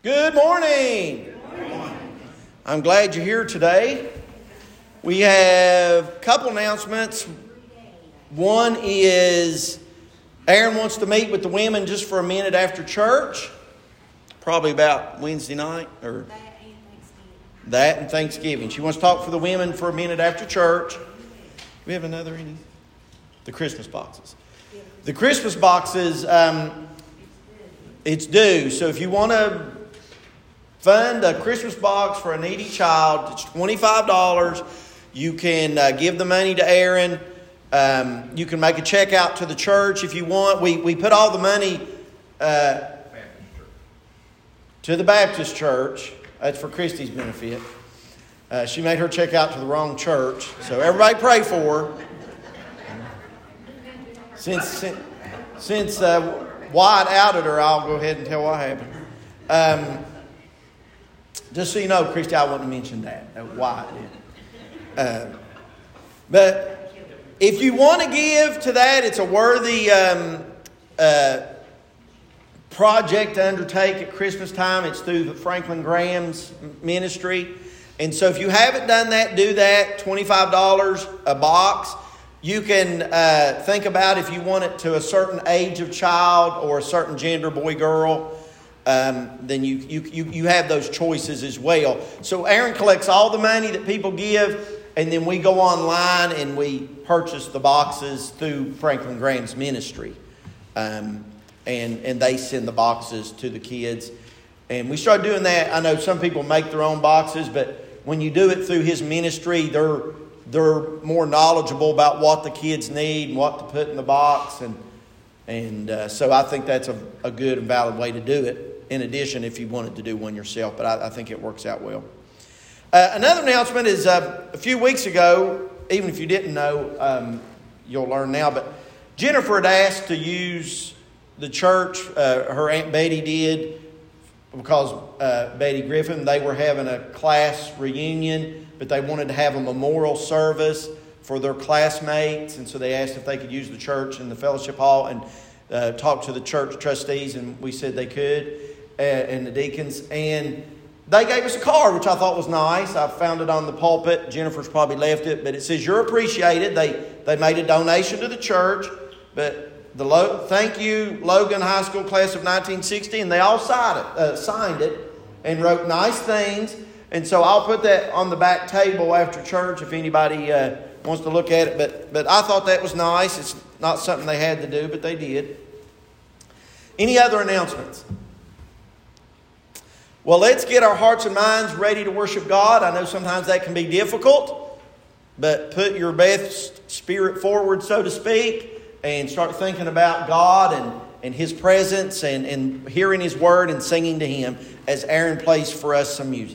Good morning. Good morning. I'm glad you're here today. We have a couple announcements. One is Aaron wants to meet with the women just for a minute after church, probably about Wednesday night or that and Thanksgiving. She wants to talk for the women for a minute after church. We have another any? The Christmas boxes. The Christmas boxes, it's due. So if you want to fund a Christmas box for a needy child, it's $25. You can give the money to Aaron. You can make a check out to the church if you want. We put all the money to the Baptist church. That's for Christy's benefit. She made her check out to the wrong church. So everybody pray for her. Since Wyatt outed her, I'll go ahead and tell what happened. Just so you know, Christy, I wouldn't mention that. Wyatt did. But if you want to give to that, it's a worthy project to undertake at Christmas time. It's through the Franklin Graham's ministry. And so if you haven't done that, do that. $25 a box. You can think about if you want it to a certain age of child or a certain gender, boy, girl. Then you have those choices as well. So Aaron collects all the money that people give, and then we go online and we purchase the boxes through Franklin Graham's ministry. And they send the boxes to the kids. And we started doing that. I know some people make their own boxes, but when you do it through his ministry, they're more knowledgeable about what the kids need and what to put in the box. And so I think that's a good and valid way to do it. In addition, if you wanted to do one yourself, but I think it works out well. Another announcement is a few weeks ago, even if you didn't know, you'll learn now, but Jennifer had asked to use the church, her Aunt Betty did, because Betty Griffin, they were having a class reunion, but they wanted to have a memorial service for their classmates, and so they asked if they could use the church and the fellowship hall and talk to the church trustees, and we said they could, and the deacons, and they gave us a card, which I thought was nice. I found it on the pulpit. Jennifer's probably left it, but it says, "You're appreciated." They made a donation to the church, but thank you, Logan High School class of 1960, and they all signed it and wrote nice things. And so I'll put that on the back table after church if anybody wants to look at it. But I thought that was nice. It's not something they had to do, but they did. Any other announcements? Well, let's get our hearts and minds ready to worship God. I know sometimes that can be difficult, but put your best spirit forward, so to speak, and start thinking about God and His presence and hearing His Word and singing to Him as Aaron plays for us some music.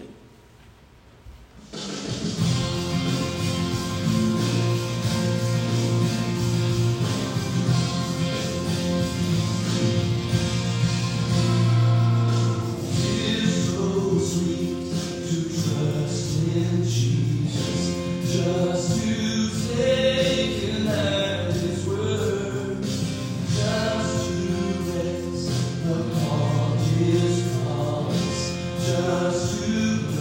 Just to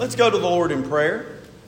Let's go to the Lord in prayer.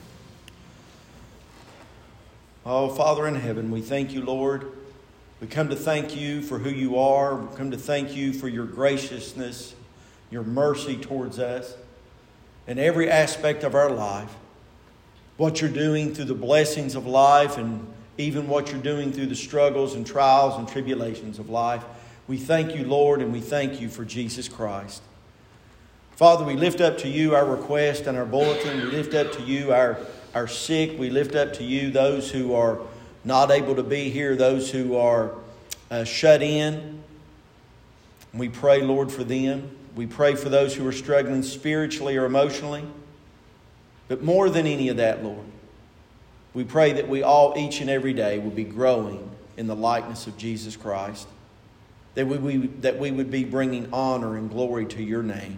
Oh, Father in heaven, we thank you, Lord. We come to thank you for who you are. We come to thank you for your graciousness, your mercy towards us in every aspect of our life. What you're doing through the blessings of life and even what you're doing through the struggles and trials and tribulations of life. We thank you, Lord, and we thank you for Jesus Christ. Father, we lift up to you our request and our bulletin. We lift up to you our sick. We lift up to you those who are not able to be here, those who are shut in. We pray, Lord, for them. We pray for those who are struggling spiritually or emotionally. But more than any of that, Lord, we pray that we all, each and every day, will be growing in the likeness of Jesus Christ. That we would be bringing honor and glory to your name.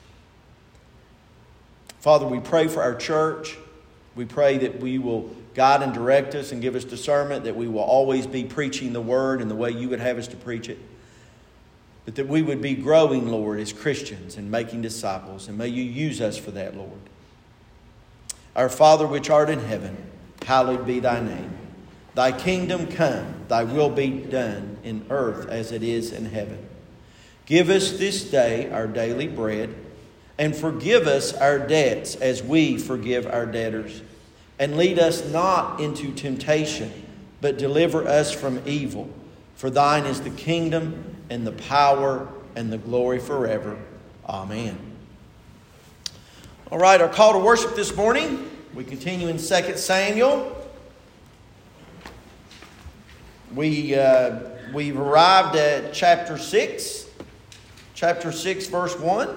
Father, we pray for our church. We pray that we will guide and direct us and give us discernment, that we will always be preaching the word in the way you would have us to preach it. But that we would be growing, Lord, as Christians and making disciples. And may you use us for that, Lord. Our Father which art in heaven, hallowed be thy name. Thy kingdom come, thy will be done in earth as it is in heaven. Give us this day our daily bread, and forgive us our debts as we forgive our debtors. And lead us not into temptation, but deliver us from evil. For thine is the kingdom and the power and the glory forever. Amen. All right, our call to worship this morning. We continue in 2 Samuel. We've arrived at chapter 6. Chapter 6, verse 1.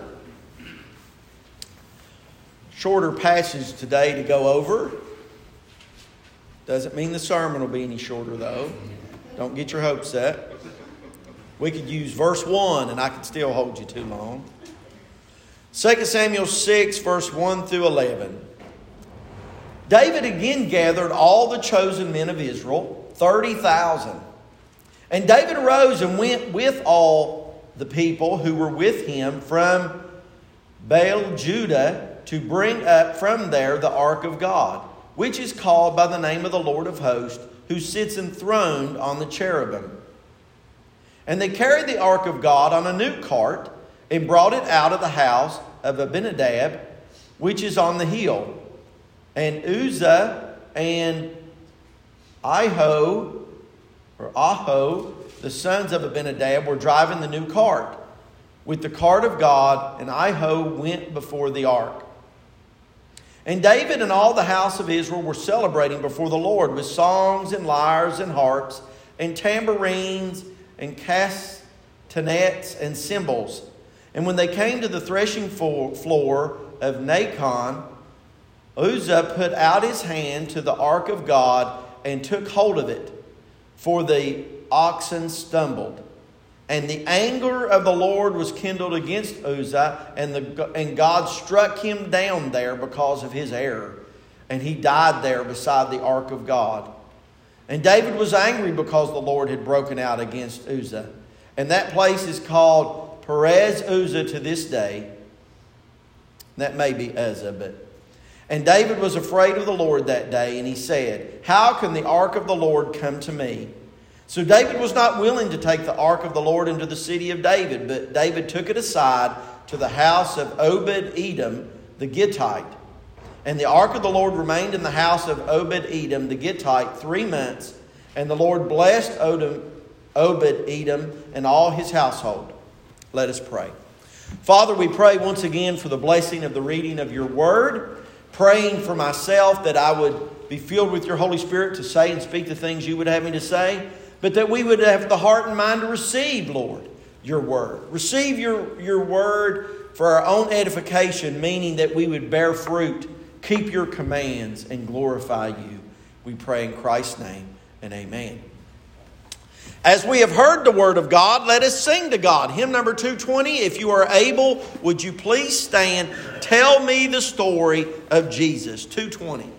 Shorter passage today to go over. Doesn't mean the sermon will be any shorter, though. Don't get your hopes up. We could use verse 1 and I could still hold you too long. 2 Samuel 6, verse 1 through 11. David again gathered all the chosen men of Israel, 30,000. And David arose and went with all the people who were with him from Baal Judah to bring up from there the ark of God, which is called by the name of the Lord of hosts, who sits enthroned on the cherubim. And they carried the ark of God on a new cart and brought it out of the house of Abinadab, which is on the hill. And Uzzah and Aho, the sons of Abinadab, were driving the new cart with the cart of God, and Aho went before the ark. And David and all the house of Israel were celebrating before the Lord with songs and lyres and harps and tambourines and castanets and cymbals. And when they came to the threshing floor of Nacon, Uzzah put out his hand to the ark of God and took hold of it, for the oxen stumbled. And the anger of the Lord was kindled against Uzzah, and God struck him down there because of his error. And he died there beside the ark of God. And David was angry because the Lord had broken out against Uzzah. And that place is called Perez Uzzah to this day. That may be Uzzah, but... And David was afraid of the Lord that day, and he said, "How can the ark of the Lord come to me?" So David was not willing to take the ark of the Lord into the city of David, but David took it aside to the house of Obed-Edom the Gittite. And the ark of the Lord remained in the house of Obed-Edom the Gittite 3 months, and the Lord blessed Obed-Edom and all his household. Let us pray. Father, we pray once again for the blessing of the reading of your word, praying for myself that I would be filled with your Holy Spirit to say and speak the things you would have me to say, but that we would have the heart and mind to receive, Lord, your word. Receive your word for our own edification, meaning that we would bear fruit, keep your commands, and glorify you. We pray in Christ's name, and amen. As we have heard the word of God, let us sing to God. Hymn number 220. If you are able, would you please stand? Tell me the story of Jesus. 220.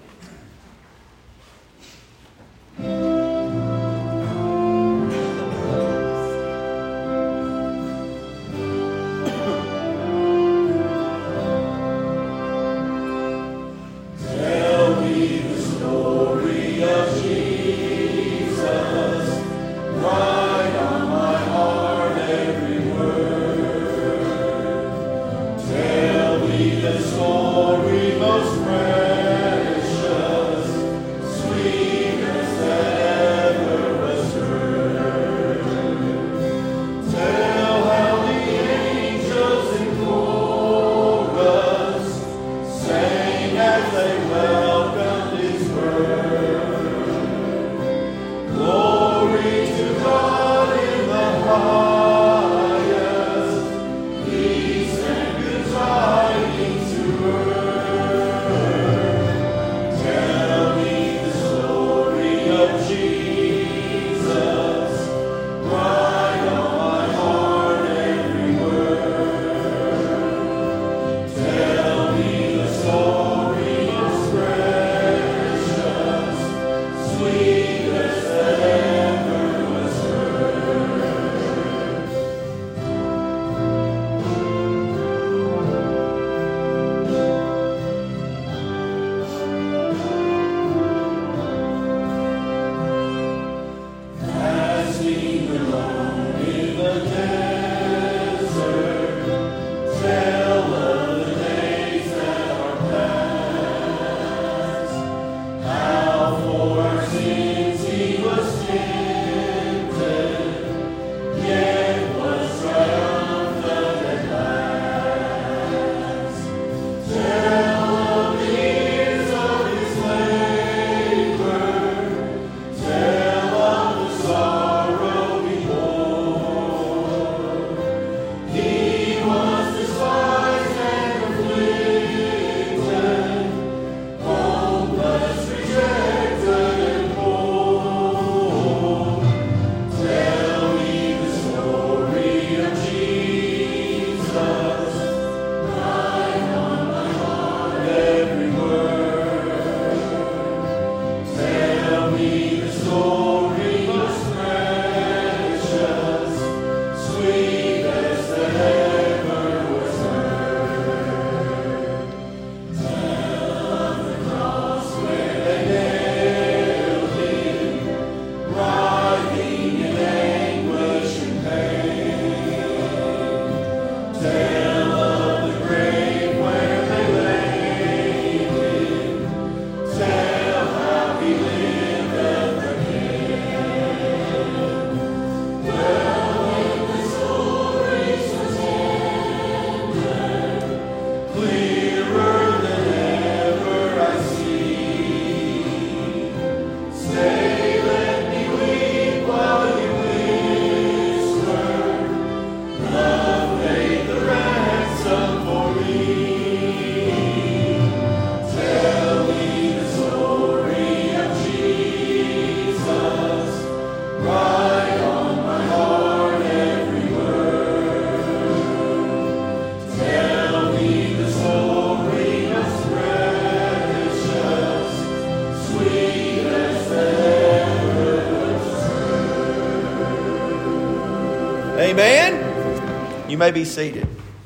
You may be seated.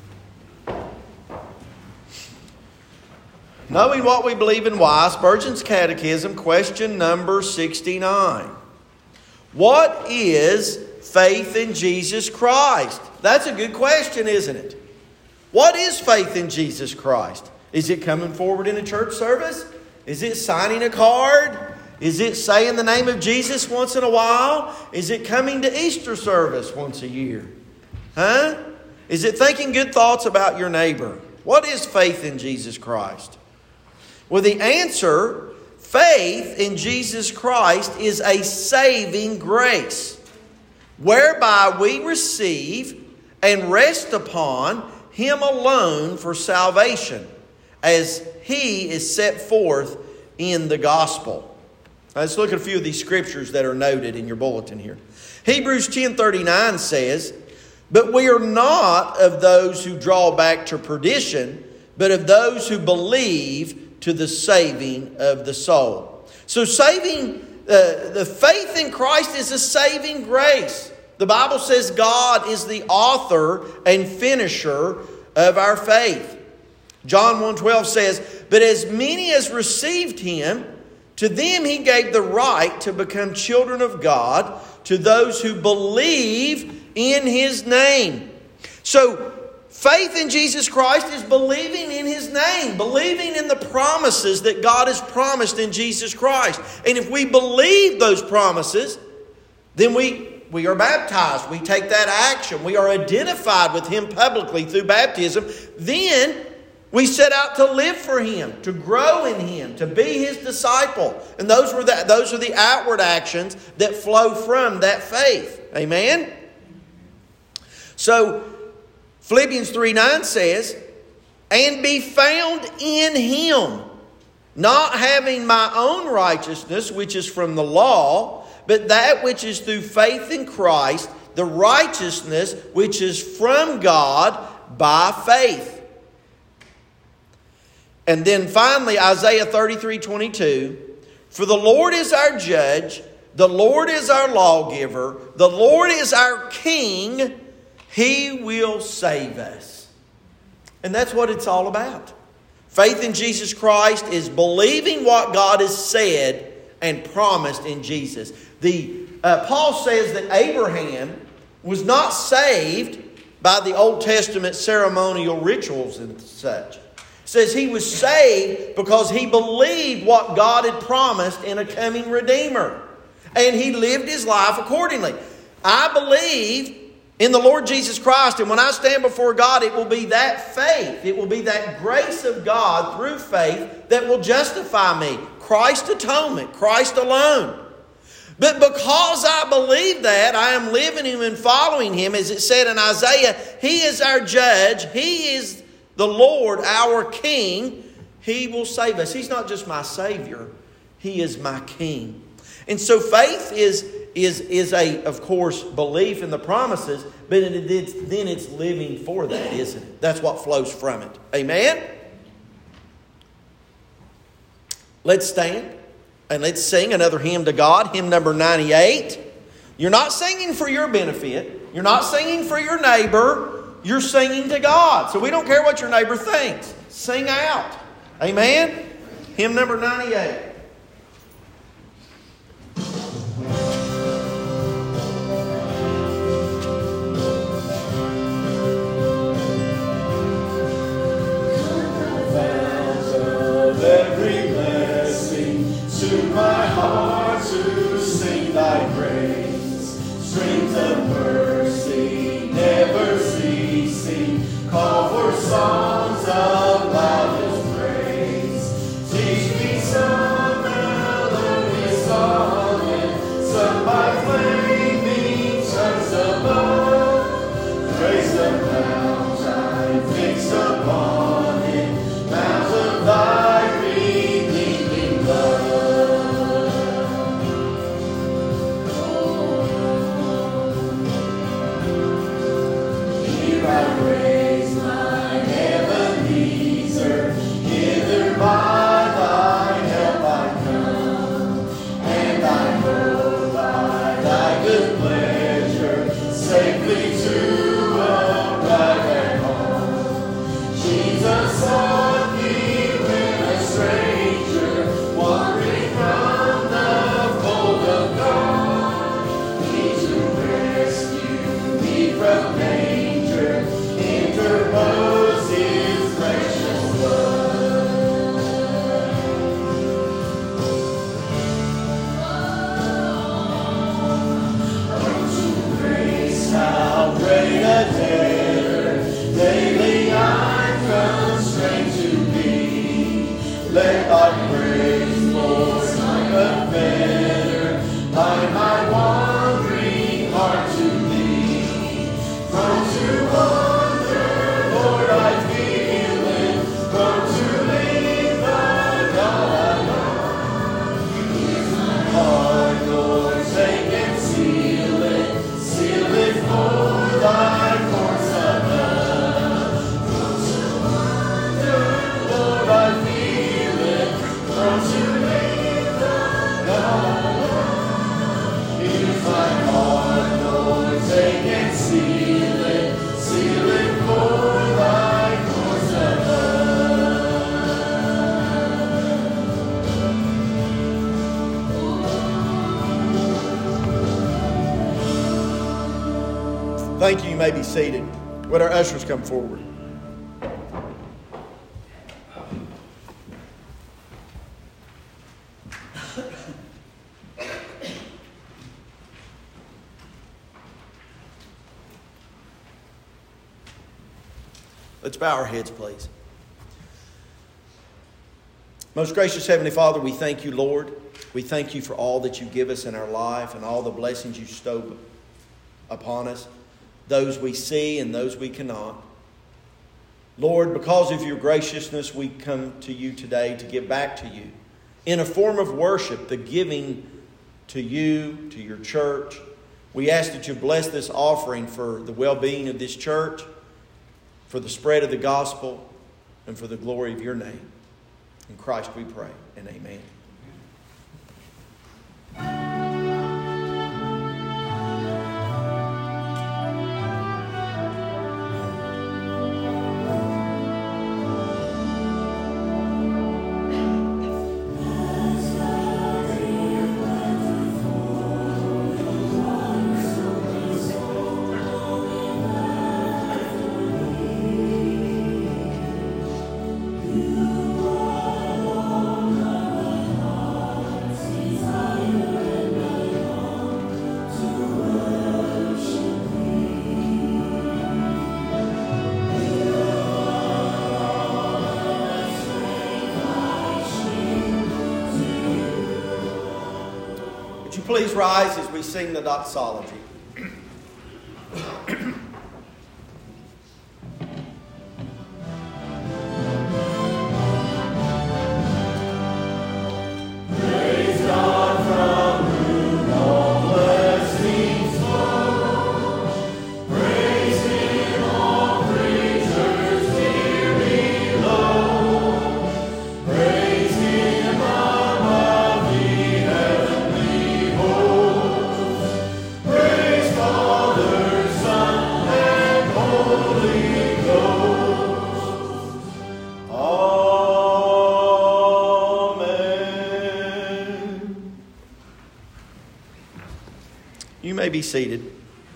Knowing what we believe and why, Spurgeon's Catechism, question number 69. What is faith in Jesus Christ? That's a good question, isn't it? What is faith in Jesus Christ? Is it coming forward in a church service? Is it signing a card? Is it saying the name of Jesus once in a while? Is it coming to Easter service once a year? Huh? Is it thinking good thoughts about your neighbor? What is faith in Jesus Christ? Well, the answer, faith in Jesus Christ is a saving grace, whereby we receive and rest upon Him alone for salvation, as He is set forth in the gospel. Let's look at a few of these scriptures that are noted in your bulletin here. Hebrews 10:39 says, "But we are not of those who draw back to perdition, but of those who believe to the saving of the soul." So the faith in Christ is a saving grace. The Bible says God is the author and finisher of our faith. John 1:12 says, "But as many as received Him, to them He gave the right to become children of God, to those who believe in His name." So, faith in Jesus Christ is believing in His name, believing in the promises that God has promised in Jesus Christ. And if we believe those promises, then we are baptized. We take that action. We are identified with Him publicly through baptism. Then we set out to live for Him, to grow in Him, to be His disciple. And those are the outward actions that flow from that faith. Amen? So, Philippians 3:9 says, "And be found in Him, not having my own righteousness, which is from the law, but that which is through faith in Christ, the righteousness which is from God by faith." And then finally, Isaiah 33:22, "For the Lord is our judge, the Lord is our lawgiver, the Lord is our king, He will save us." And that's what it's all about. Faith in Jesus Christ is believing what God has said and promised in Jesus. Paul says that Abraham was not saved by the Old Testament ceremonial rituals and such. It says he was saved because he believed what God had promised in a coming Redeemer. And he lived his life accordingly. I believe in the Lord Jesus Christ, and when I stand before God, it will be that faith, it will be that grace of God through faith that will justify me. Christ's atonement, Christ alone. But because I believe that, I am living Him and following Him, as it said in Isaiah, He is our judge, He is the Lord, our King, He will save us. He's not just my Savior, He is my King. And so faith is a, of course, belief in the promises, but then it's living for that, isn't it? That's what flows from it. Amen? Let's stand and let's sing another hymn to God, hymn number 98. You're not singing for your benefit. You're not singing for your neighbor. You're singing to God. So we don't care what your neighbor thinks. Sing out. Amen? Hymn number 98. Every blessing to my heart to sing Thy praise, streams of mercy never ceasing, call for songs of loudest praise. Teach me some Thank you. You may be seated. Would our ushers come forward? Let's bow our heads, please. Most gracious Heavenly Father, we thank you, Lord. We thank you for all that you give us in our life and all the blessings you bestow upon us, those we see and those we cannot. Lord, because of your graciousness, we come to you today to give back to you in a form of worship, the giving to you, to your church. We ask that you bless this offering for the well-being of this church, for the spread of the gospel, and for the glory of your name. In Christ we pray, and amen. Please rise as we sing the doxology. You may be seated.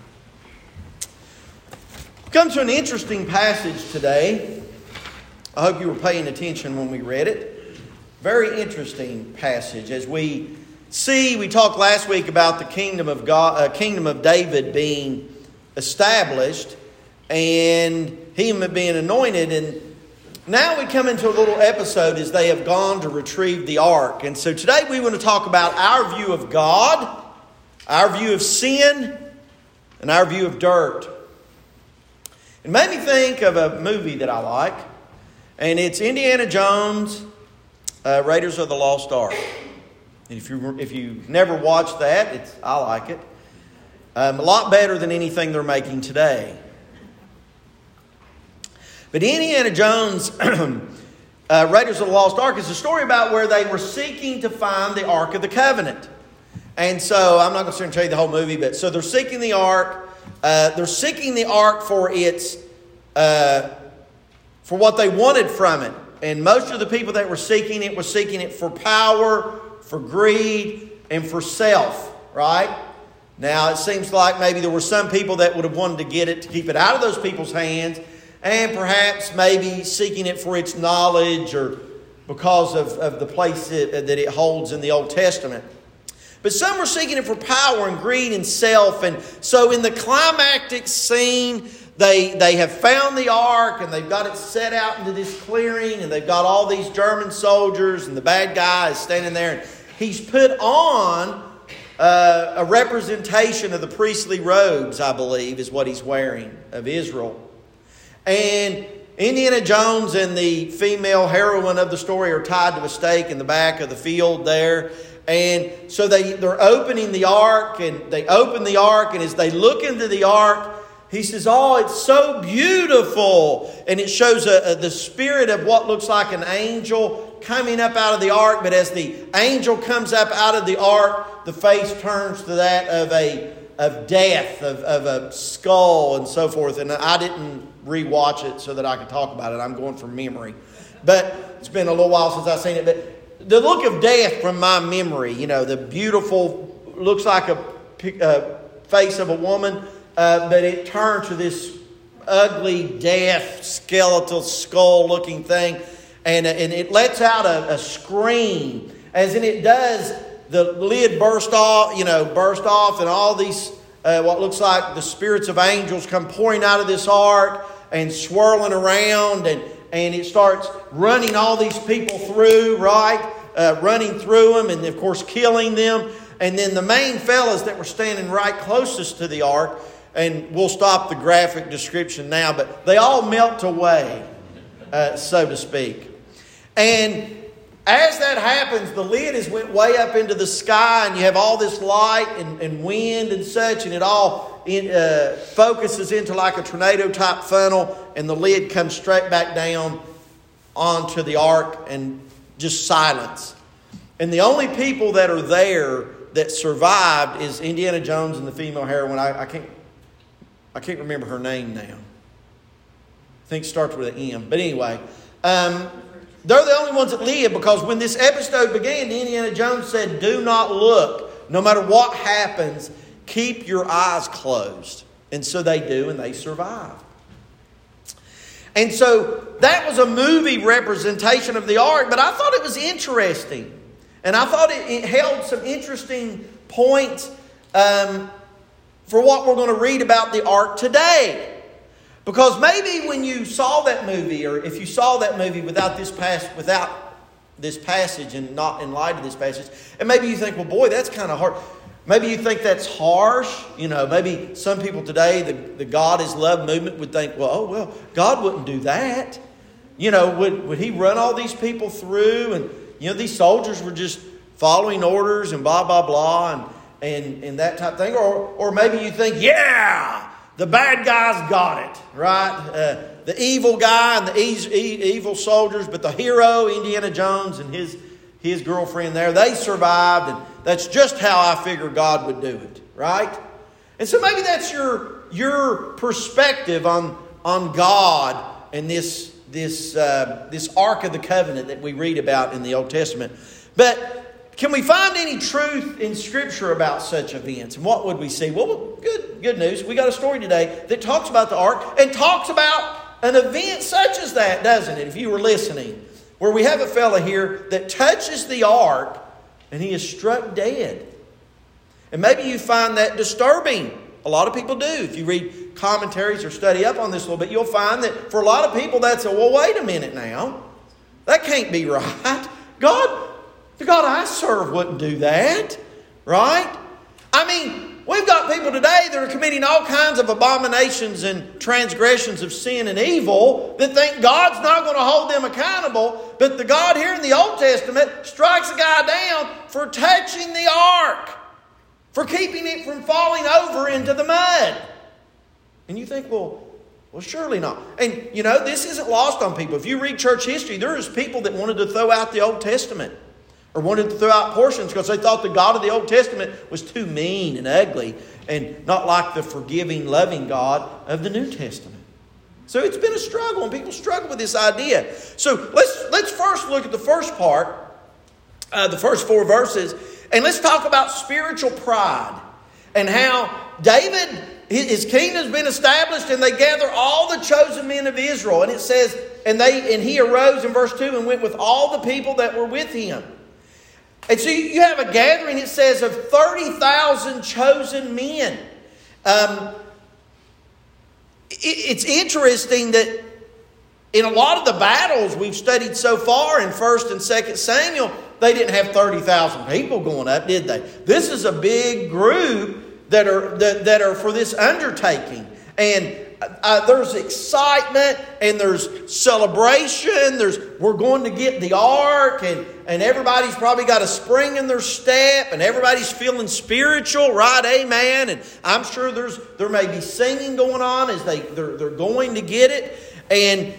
We come to an interesting passage today. I hope you were paying attention when we read it. Very interesting passage. As we see, we talked last week about the kingdom of God, kingdom of David being established and him being anointed. And now we come into a little episode as they have gone to retrieve the ark. And so today we want to talk about our view of God, our view of sin, and our view of dirt. It made me think of a movie that I like, and it's Indiana Jones, Raiders of the Lost Ark. And if you've never watched that, I like it. A lot better than anything they're making today. But Indiana Jones, Raiders of the Lost Ark, is a story about where they were seeking to find the Ark of the Covenant. And so, I'm not going to tell you the whole movie, but so they're seeking the ark. They're seeking the ark for its for what they wanted from it. And most of the people that were seeking it for power, for greed, and for self, right? Now, it seems like maybe there were some people that would have wanted to get it to keep it out of those people's hands, and perhaps maybe seeking it for its knowledge or because of the place that it holds in the Old Testament. But some were seeking it for power and greed and self. And so in the climactic scene, they have found the ark and they've got it set out into this clearing, and they've got all these German soldiers, and the bad guy is standing there. And he's put on a representation of the priestly robes, I believe, is what he's wearing, of Israel. And Indiana Jones and the female heroine of the story are tied to a stake in the back of the field there. And so they're opening the ark, and they open the ark, and as they look into the ark, he says, "Oh, it's so beautiful." And it shows the spirit of what looks like an angel coming up out of the ark. But as the angel comes up out of the ark, the face turns to that of death, of a skull and so forth. And I didn't rewatch it so that I could talk about it. I'm going from memory. But it's been a little while since I've seen it. But the look of death from my memory, the beautiful, looks like a face of a woman, but it turns to this ugly, death, skeletal, skull-looking thing. And it lets out a scream. As in it does, the lid burst off, and all these, what looks like the spirits of angels come pouring out of this ark and swirling around, and it starts running all these people through, right? Running through them, and of course killing them. And then the main fellas that were standing right closest to the ark, and we'll stop the graphic description now, but they all melt away, so to speak. And as that happens, the lid is went way up into the sky, and you have all this light and wind and such, and it all focuses into like a tornado-type funnel, and the lid comes straight back down onto the ark, and just silence. And the only people that are there that survived is Indiana Jones and the female heroine. I can't remember her name now. I think it starts with an M. But anyway, they're the only ones that live, because when this episode began, Indiana Jones said, "Do not look. No matter what happens, keep your eyes closed." And so they do, and they survive. And so that was a movie representation of the ark, but I thought it was interesting. And I thought it held some interesting points for what we're going to read about the ark today. Because maybe when you saw that movie, or if you saw that movie without this passage and not in light of this passage, and maybe you think, well, boy, that's kind of hard. Maybe you think that's harsh. Maybe some people today, the God is Love movement would think, well, God wouldn't do that. Would He run all these people through? And, these soldiers were just following orders and blah, blah, blah, and that type of thing. Or maybe you think, yeah, the bad guys got it, right? The evil guy and the evil soldiers, but the hero, Indiana Jones, and his girlfriend there, they survived, and that's just how I figure God would do it, right? And so maybe that's your perspective on God and this Ark of the Covenant that we read about in the Old Testament. But can we find any truth in Scripture about such events? And what would we see? Well, good news. We got a story today that talks about the ark and talks about an event such as that, doesn't it? If you were listening, where we have a fella here that touches the ark and he is struck dead. And maybe you find that disturbing. A lot of people do. If you read commentaries or study up on this a little bit, you'll find that for a lot of people that's well, wait a minute now. That can't be right. The God I serve wouldn't do that, right? I mean, we've got people today that are committing all kinds of abominations and transgressions of sin and evil that think God's not going to hold them accountable. But the God here in the Old Testament strikes a guy down for touching the ark, for keeping it from falling over into the mud. And you think, well, surely not. And, this isn't lost on people. If you read church history, there's people that wanted to throw out the Old Testament, or wanted to throw out portions because they thought the God of the Old Testament was too mean and ugly and not like the forgiving, loving God of the New Testament. So it's been a struggle, and people struggle with this idea. So let's first look at the first part, the first 4 verses, and let's talk about spiritual pride and how David, his kingdom's been established, and they gather all the chosen men of Israel. And it says, and he arose in verse 2 and went with all the people that were with him. And so you have a gathering, it says, of 30,000 chosen men. It's interesting that in a lot of the battles we've studied so far in 1 and 2 Samuel, they didn't have 30,000 people going up, did they? This is a big group that are for this undertaking. And there's excitement and there's celebration. We're going to get the ark, and everybody's probably got a spring in their step, and everybody's feeling spiritual, right? Amen. And I'm sure there may be singing going on as they're going to get it. And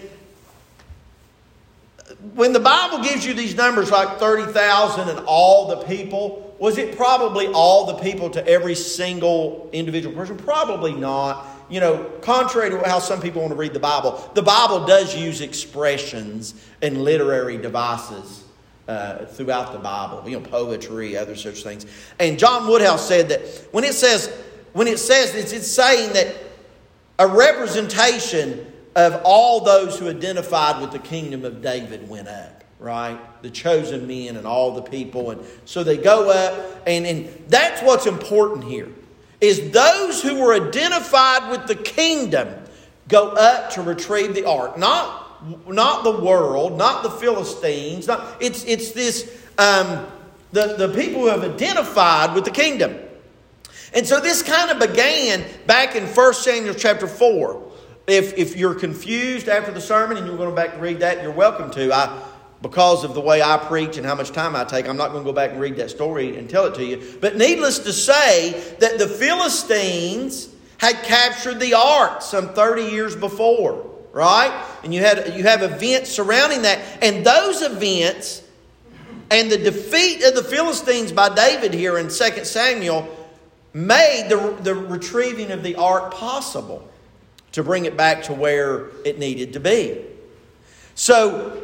when the Bible gives you these numbers like 30,000 and all the people, was it probably all the people to every single individual person? Probably not. You know, contrary to how some people want to read the Bible does use expressions and literary devices throughout the Bible. You know, poetry, other such things. And John Woodhouse said that when it says it's saying that a representation of all those who identified with the kingdom of David went up, right? The chosen men and all the people. And so they go up, and that's what's important here. Is those who were identified with the kingdom go up to retrieve the ark. Not the world, not the Philistines. It's this the people who have identified with the kingdom. And so this kind of began back in 1 Samuel chapter 4. If you're confused after the sermon and you're going back to read that, you're welcome to. Because of the way I preach and how much time I take, I'm not going to go back and read that story and tell it to you. But needless to say that the Philistines had captured the ark some 30 years before, right? And you have events surrounding that. And those events and the defeat of the Philistines by David here in 2 Samuel made the retrieving of the ark possible to bring it back to where it needed to be. So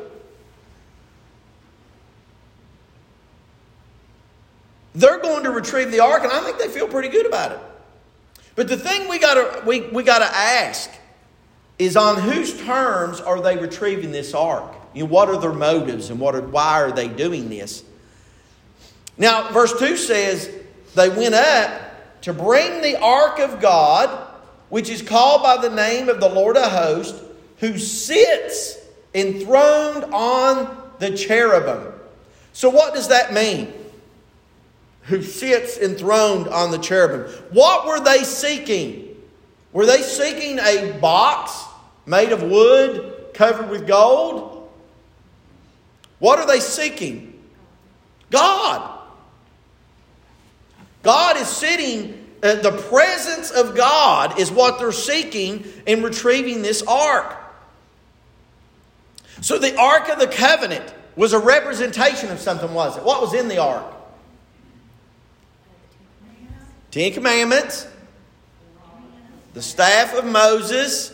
they're going to retrieve the ark, and I think they feel pretty good about it. But the thing we gotta ask is, on whose terms are they retrieving this ark? You know, what are their motives, and why are they doing this? Now, verse 2 says they went up to bring the ark of God, which is called by the name of the Lord of hosts, who sits enthroned on the cherubim. So what does that mean? Who sits enthroned on the cherubim. What were they seeking? Were they seeking a box made of wood covered with gold? What are they seeking? God. God is sitting, the presence of God is what they're seeking in retrieving this ark. So the Ark of the Covenant was a representation of something, was it? What was in the ark? 10 Commandments, the staff of Moses,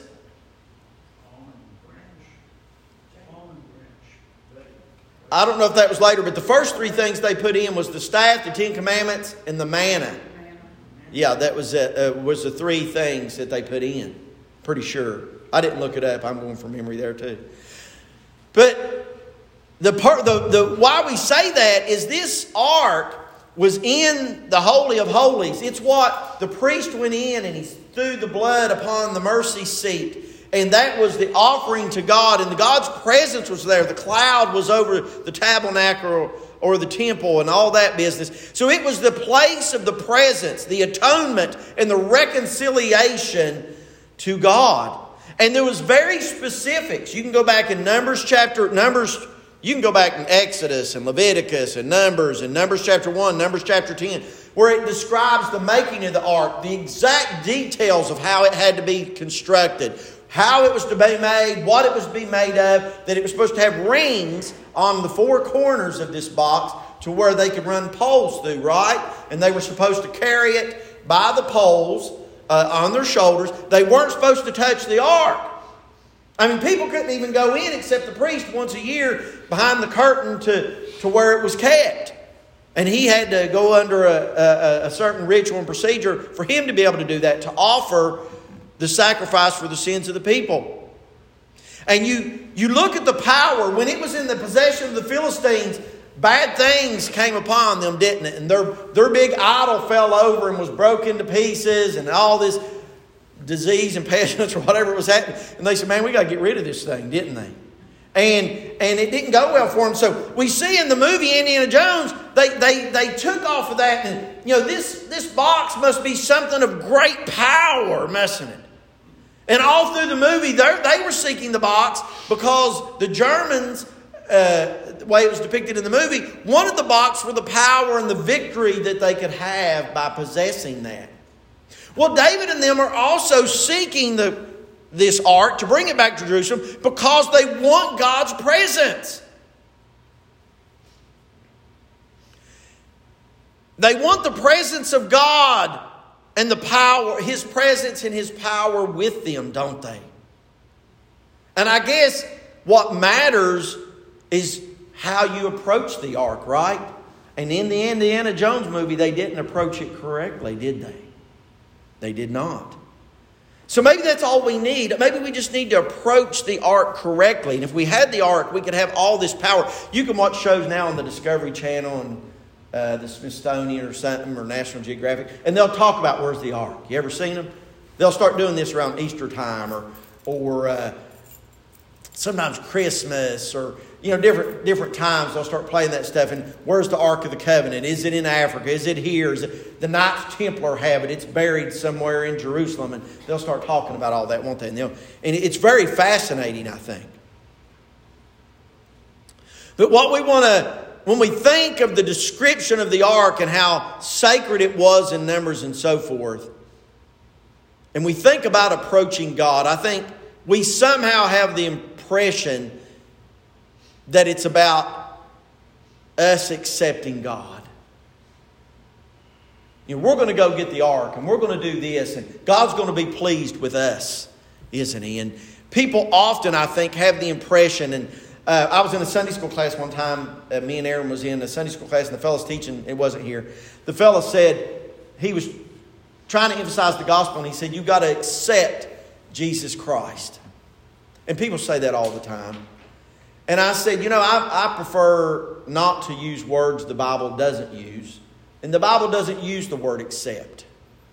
I don't know if that was later, but the first 3 things they put in was the staff, the 10 Commandments, and the manna. Yeah, that was the 3 things that they put in. Pretty sure. I didn't look it up. I'm going from memory there too. But the why we say that is this ark was in the Holy of Holies. It's what the priest went in and he threw the blood upon the mercy seat. And that was the offering to God. And God's presence was there. The cloud was over the tabernacle or the temple and all that business. So it was the place of the presence, the atonement and the reconciliation to God. And there was very specifics. You can go back in Numbers. You can go back in Exodus and Leviticus and Numbers chapter 1, Numbers chapter 10, where it describes the making of the ark, the exact details of how it had to be constructed, how it was to be made, what it was to be made of, that it was supposed to have rings on the 4 corners of this box to where they could run poles through, right? And they were supposed to carry it by the poles on their shoulders. They weren't supposed to touch the ark. I mean, people couldn't even go in except the priest once a year behind the curtain to where it was kept. And he had to go under a certain ritual and procedure for him to be able to do that, to offer the sacrifice for the sins of the people. And you look at the power. When it was in the possession of the Philistines, bad things came upon them, didn't it? And their big idol fell over and was broken to pieces, and all this disease and pestilence or whatever was happening. And they said, man, we got to get rid of this thing, didn't they? And it didn't go well for them. So we see in the movie Indiana Jones, they took off of that. And, this box must be something of great power, mustn't it? And all through the movie, they were seeking the box because the Germans, the way it was depicted in the movie, wanted the box for the power and the victory that they could have by possessing that. Well, David and them are also seeking this ark to bring it back to Jerusalem because they want God's presence. They want the presence of God and the power, His presence and His power with them, don't they? And I guess what matters is how you approach the ark, right? And in the Indiana Jones movie, they didn't approach it correctly, did they? They did not. So maybe that's all we need. Maybe we just need to approach the ark correctly. And if we had the ark, we could have all this power. You can watch shows now on the Discovery Channel and the Smithsonian or something, or National Geographic, and they'll talk about where's the ark. You ever seen them? They'll start doing this around Easter time or sometimes Christmas or different times. They'll start playing that stuff. And where's the Ark of the Covenant? Is it in Africa? Is it here? Is it the Knights Templar have it? It's buried somewhere in Jerusalem. And they'll start talking about all that, won't they? And it's very fascinating, I think. But what we want to, when we think of the description of the ark and how sacred it was in Numbers and so forth, and we think about approaching God, I think we somehow have the impression that it's about us accepting God. We're going to go get the ark and we're going to do this and God's going to be pleased with us, isn't He? And people often, I think, have the impression, and I was in a Sunday school class one time, me and Aaron was in a Sunday school class and the fellow's teaching, it wasn't here. The fellow said, he was trying to emphasize the gospel, and he said, you've got to accept Jesus Christ. And people say that all the time. And I said, I prefer not to use words the Bible doesn't use. And the Bible doesn't use the word accept.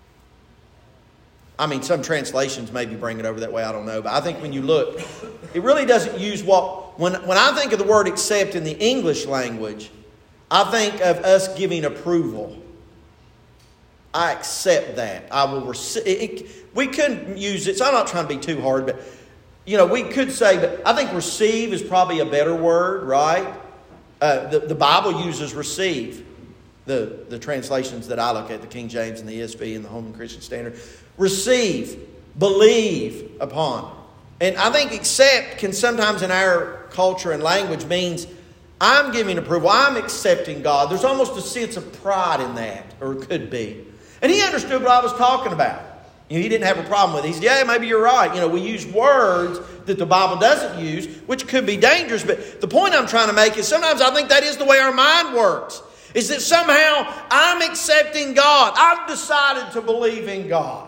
I mean, some translations maybe bring it over that way, I don't know. But I think when you look, it really doesn't use when I think of the word accept in the English language, I think of us giving approval. I accept that. I will receive. We couldn't use it, so I'm not trying to be too hard, but we could say, but I think receive is probably a better word, right? The Bible uses receive. The translations that I look at, the King James and the ESV and the Holman Christian Standard. Receive, believe upon. And I think accept can sometimes in our culture and language means I'm giving approval. I'm accepting God. There's almost a sense of pride in that, or it could be. And he understood what I was talking about. He didn't have a problem with it. He said, yeah, maybe you're right. We use words that the Bible doesn't use, which could be dangerous. But the point I'm trying to make is sometimes I think that is the way our mind works. Is that somehow I'm accepting God. I've decided to believe in God.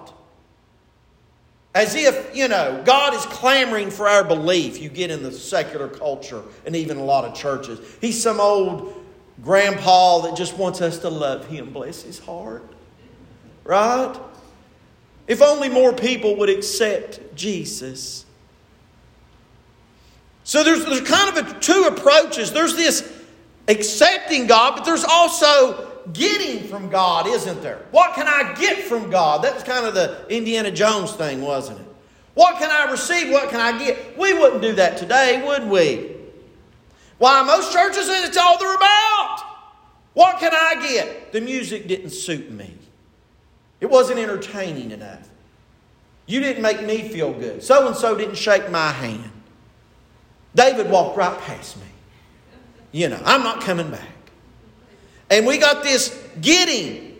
As if, God is clamoring for our belief. You get in the secular culture and even a lot of churches. He's some old grandpa that just wants us to love Him. Bless his heart. Right? If only more people would accept Jesus. So there's kind of two approaches. There's this accepting God, but there's also getting from God, isn't there? What can I get from God? That was kind of the Indiana Jones thing, wasn't it? What can I receive? What can I get? We wouldn't do that today, would we? Why, most churches, it's all they're about. What can I get? The music didn't suit me. It wasn't entertaining enough. You didn't make me feel good. So-and-so didn't shake my hand. David walked right past me. I'm not coming back. And we got this getting.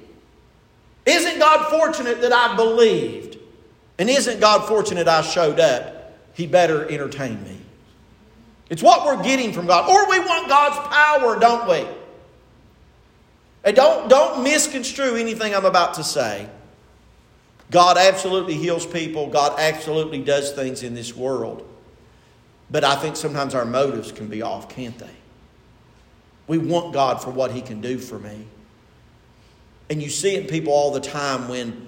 Isn't God fortunate that I believed? And isn't God fortunate I showed up? He better entertain me. It's what we're getting from God. Or we want God's power, don't we? And don't misconstrue anything I'm about to say. God absolutely heals people. God absolutely does things in this world. But I think sometimes our motives can be off, can't they? We want God for what He can do for me. And you see it in people all the time when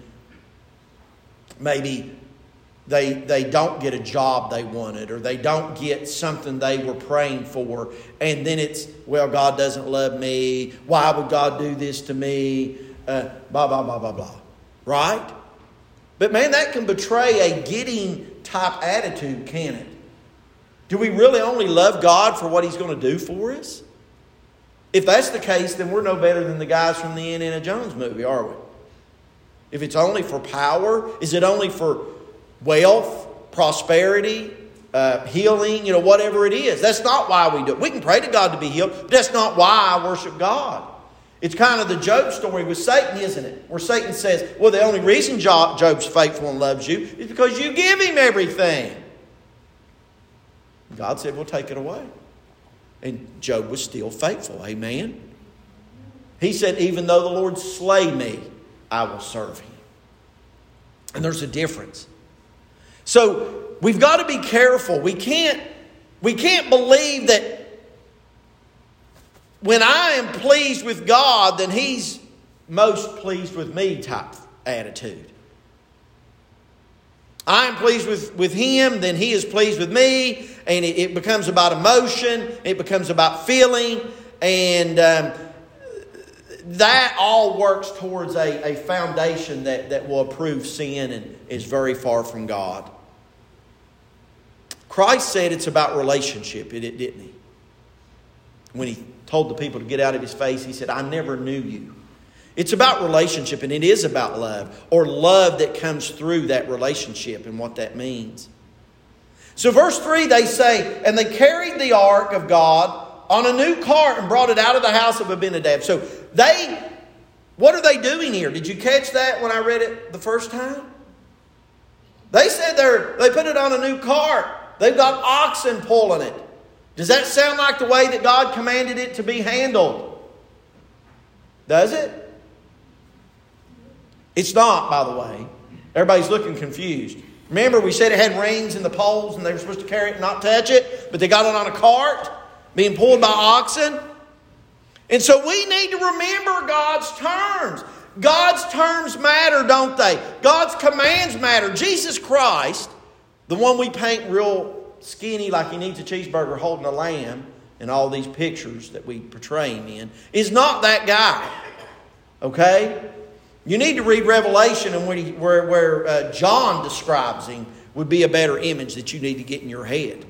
maybe they don't get a job they wanted, or they don't get something they were praying for. And then it's, well, God doesn't love me. Why would God do this to me? Blah, blah, blah, blah, blah. Right? But man, that can betray a getting type attitude, can it? Do we really only love God for what He's going to do for us? If that's the case, then we're no better than the guys from the Indiana Jones movie, are we? If it's only for power, is it only for wealth, prosperity, healing, whatever it is? That's not why we do it. We can pray to God to be healed, but that's not why I worship God. It's kind of the Job story with Satan, isn't it? Where Satan says, well, the only reason Job's faithful and loves you is because you give him everything. God said, well, take it away. And Job was still faithful. Amen. He said, even though the Lord slay me, I will serve Him. And there's a difference. So we've got to be careful. We can't believe that when I am pleased with God, then He's most pleased with me type attitude. I am pleased with Him, then He is pleased with me. And it becomes about emotion. It becomes about feeling. And that all works towards a foundation that will approve sin and is very far from God. Christ said it's about relationship, didn't He? When He told the people to get out of His face, He said, I never knew you. It's about relationship, and it is about love, or love that comes through that relationship and what that means. So verse 3, they say, and they carried the ark of God on a new cart and brought it out of the house of Abinadab. So what are they doing here? Did you catch that when I read it the first time? They said they put it on a new cart. They've got oxen pulling it. Does that sound like the way that God commanded it to be handled? Does it? It's not, by the way. Everybody's looking confused. Remember, we said it had rings in the poles and they were supposed to carry it and not touch it, but they got it on a cart being pulled by oxen. And so we need to remember God's terms. God's terms matter, don't they? God's commands matter. Jesus Christ, the one we paint real skinny like he needs a cheeseburger holding a lamb in all these pictures that we portray him in, is not that guy. Okay? You need to read Revelation, and where John describes him would be a better image that you need to get in your head.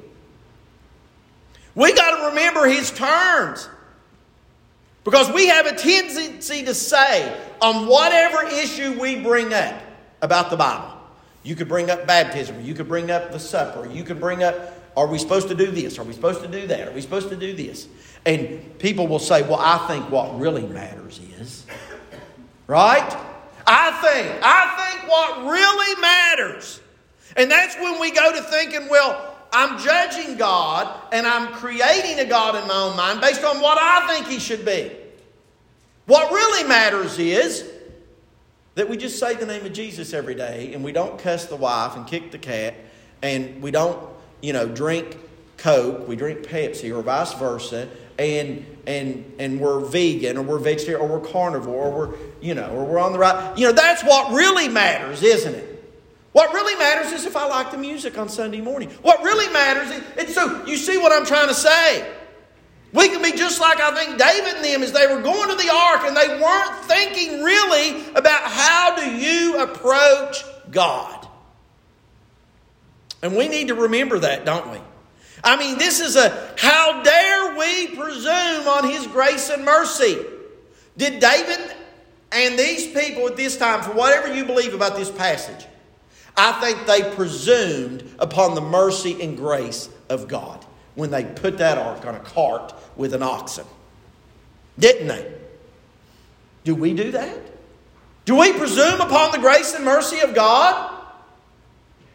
We got to remember his terms. Because we have a tendency to say on whatever issue we bring up about the Bible. You could bring up baptism. You could bring up the supper. You could bring up, are we supposed to do this? Are we supposed to do that? Are we supposed to do this? And people will say, well, I think what really matters is... Right? I think what really matters. And that's when we go to thinking, well, I'm judging God and I'm creating a God in my own mind based on what I think He should be. What really matters is that we just say the name of Jesus every day, and we don't cuss the wife and kick the cat, and we don't, drink Coke, we drink Pepsi, or vice versa, and we're vegan, or we're vegetarian, or we're carnivore, or we're on the right. That's what really matters, isn't it? What really matters is if I like the music on Sunday morning. What really matters is, and so you see what I'm trying to say. We can be just like I think David and them as they were going to the ark, and they weren't thinking really about how do you approach God. And we need to remember that, don't we? I mean, this is how dare we presume on His grace and mercy? Did David and these people at this time, for whatever you believe about this passage, I think they presumed upon the mercy and grace of God when they put that ark on a cart with an oxen. Didn't they? Do we do that? Do we presume upon the grace and mercy of God?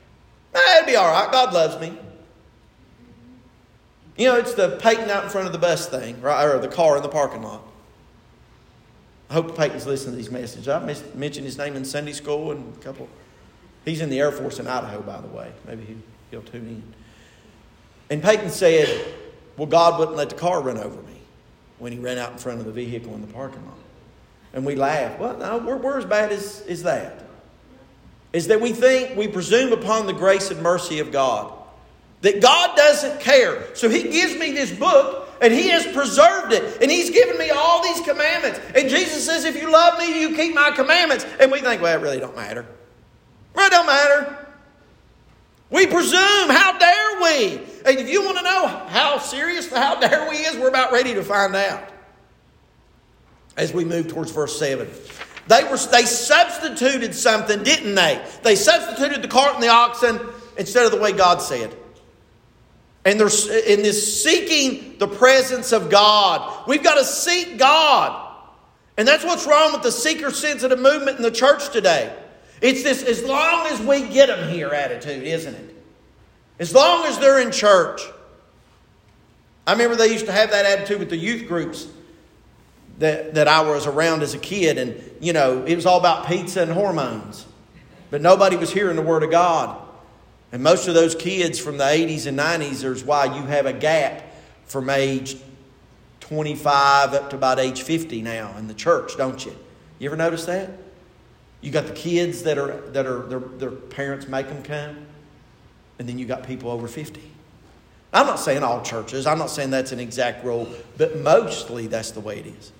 It'll be all right. God loves me. You know, it's the Peyton out in front of the bus thing, right? Or the car in the parking lot. I hope Peyton's listening to these messages. I mentioned his name in Sunday school and a couple. He's in the Air Force in Idaho, by the way. Maybe he'll tune in. And Peyton said, well, God wouldn't let the car run over me when he ran out in front of the vehicle in the parking lot. And we laughed. Well, no, we're as bad as that. Is that we presume upon the grace and mercy of God. That God doesn't care. So He gives me this book and He has preserved it. And He's given me all these commandments. And Jesus says, if you love me, you keep my commandments. And we think, well, it really don't matter. It don't matter. We presume, how dare we? And if you want to know how serious the how dare we is, we're about ready to find out. As we move towards verse 7. They substituted something, didn't they? They substituted the cart and the oxen instead of the way God said. And they're in this seeking the presence of God. We've got to seek God. And that's what's wrong with the seeker-sensitive movement in the church today. It's this as long as we get them here attitude, isn't it? As long as they're in church. I remember they used to have that attitude with the youth groups that I was around as a kid. And, you know, it was all about pizza and hormones. But nobody was hearing the Word of God. And most of those kids from the 80s and 90s is why you have a gap from age 25 up to about age 50 now in the church, don't you? You ever notice that? You got the kids that are their parents make them come. And then you got people over 50. I'm not saying all churches. I'm not saying that's an exact rule. But mostly that's the way it is.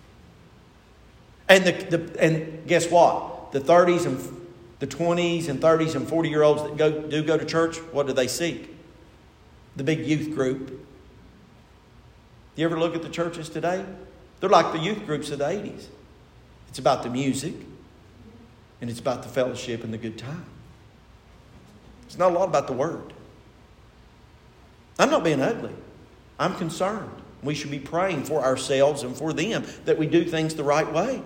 And guess what? The 30s and the 20s and 30s and 40-year-olds that go to church, what do they seek? The big youth group. You ever look at the churches today? They're like the youth groups of the 80s. It's about the music. And it's about the fellowship and the good time. It's not a lot about the Word. I'm not being ugly. I'm concerned. We should be praying for ourselves and for them that we do things the right way.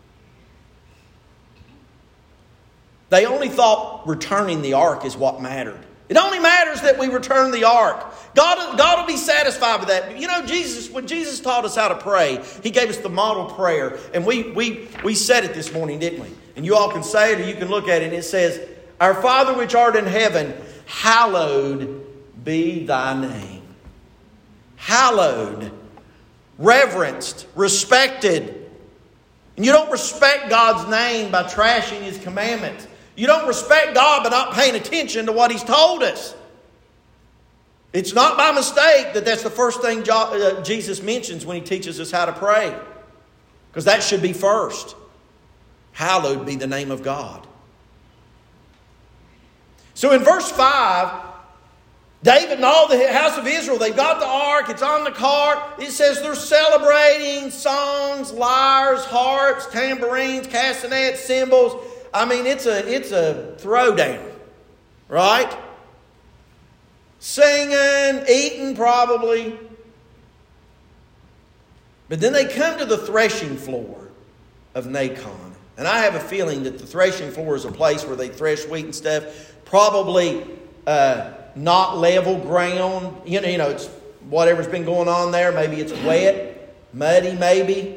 They only thought returning the ark is what mattered. It only matters that we return the ark. God will be satisfied with that. You know, when Jesus taught us how to pray, He gave us the model prayer. And we said it this morning, didn't we? And you all can say it or you can look at it. And it says, Our Father which art in heaven, hallowed be thy name. Hallowed. Reverenced. Respected. And you don't respect God's name by trashing His commandments. You don't respect God by not paying attention to what He's told us. It's not by mistake that that's the first thing Jesus mentions when He teaches us how to pray. Because that should be first. Hallowed be the name of God. So in verse 5, David and all the house of Israel, they've got the ark, it's on the cart. It says they're celebrating songs, lyres, harps, tambourines, castanets, cymbals. I mean, it's a throwdown, right? Singing, eating probably. But then they come to the threshing floor of Nacon. And I have a feeling that the threshing floor is a place where they thresh wheat and stuff. Probably not level ground. You know, it's whatever's been going on there. Maybe it's wet, muddy maybe.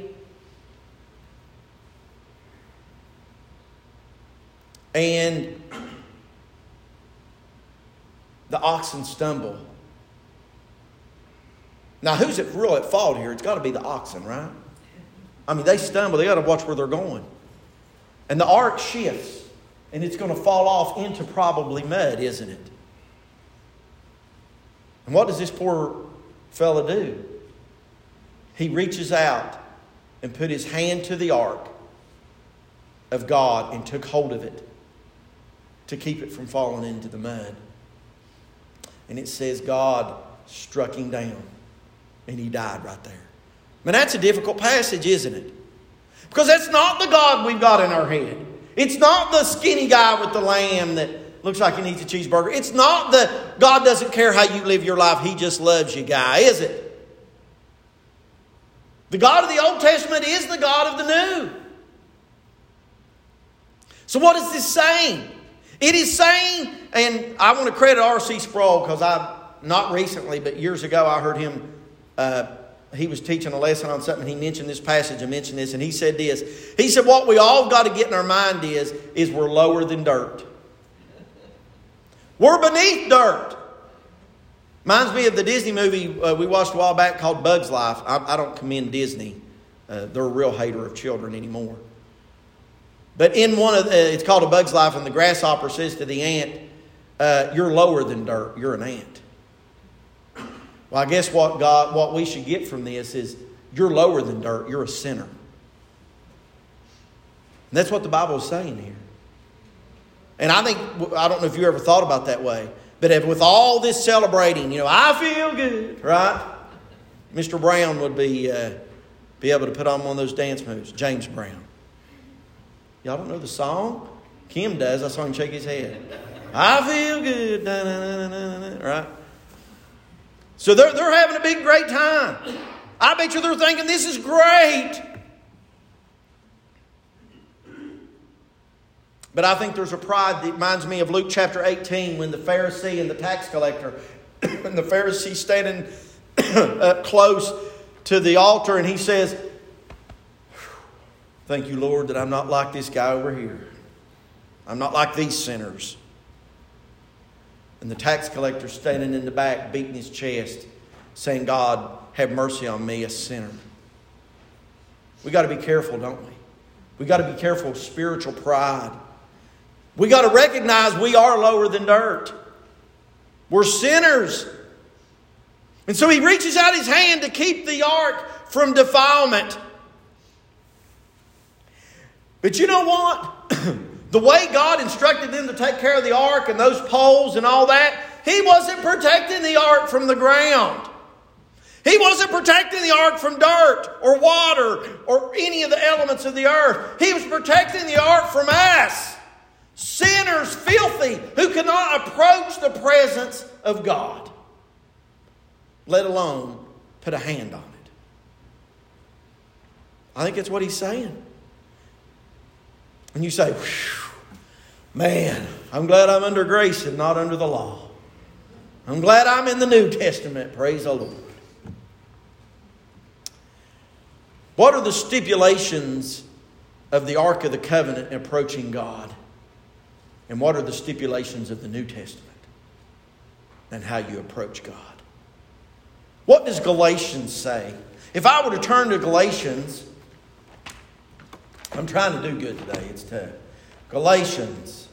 And the oxen stumble. Now, who's really at fault here? It's got to be the oxen, right? I mean, they stumble. They got to watch where they're going. And the ark shifts. And it's going to fall off into probably mud, isn't it? And what does this poor fella do? He reaches out and put his hand to the ark of God and took hold of it to keep it from falling into the mud. And it says God struck him down and he died right there. I mean, that's a difficult passage, isn't it? Because that's not the God we've got in our head. It's not the skinny guy with the lamb that looks like he needs a cheeseburger. It's not the God doesn't care how you live your life, He just loves you guy, is it? The God of the Old Testament is the God of the New. So what is this saying? It is saying, and I want to credit R.C. Sproul because not recently, but years ago, I heard him, he was teaching a lesson on something. He mentioned this passage and mentioned this, and he said this. He said, what we all got to get in our mind is we're lower than dirt. We're beneath dirt. Reminds me of the Disney movie we watched a while back called Bug's Life. I don't commend Disney. They're a real hater of children anymore. But in one of it's called A Bug's Life, and the grasshopper says to the ant, you're lower than dirt. You're an ant. Well, I guess what we should get from this is you're lower than dirt. You're a sinner. And that's what the Bible is saying here. And I don't know if you ever thought about that way, but with all this celebrating, I feel good, right? Mr. Brown would be able to put on one of those dance moves. James Brown. Y'all don't know the song? Kim does. I saw him shake his head. I feel good. Na, na, na, na, na, right? So they're having a big, great time. I bet you they're thinking, this is great. But I think there's a pride that reminds me of Luke chapter 18 when the Pharisee and the tax collector, and the Pharisee standing up close to the altar, and he says, thank you, Lord, that I'm not like this guy over here. I'm not like these sinners. And the tax collector standing in the back, beating his chest, saying, God, have mercy on me, a sinner. We got to be careful, don't we? We got to be careful of spiritual pride. We got to recognize we are lower than dirt. We're sinners. And so he reaches out his hand to keep the ark from defilement. But you know what? The way God instructed them to take care of the ark and those poles and all that, He wasn't protecting the ark from the ground. He wasn't protecting the ark from dirt or water or any of the elements of the earth. He was protecting the ark from us, sinners, filthy, who cannot approach the presence of God, let alone put a hand on it. I think that's what He's saying. And you say, man, I'm glad I'm under grace and not under the law. I'm glad I'm in the New Testament. Praise the Lord. What are the stipulations of the Ark of the Covenant approaching God? And what are the stipulations of the New Testament and how you approach God? What does Galatians say? If I were to turn to Galatians, I'm trying to do good today. It's tough. Galatians.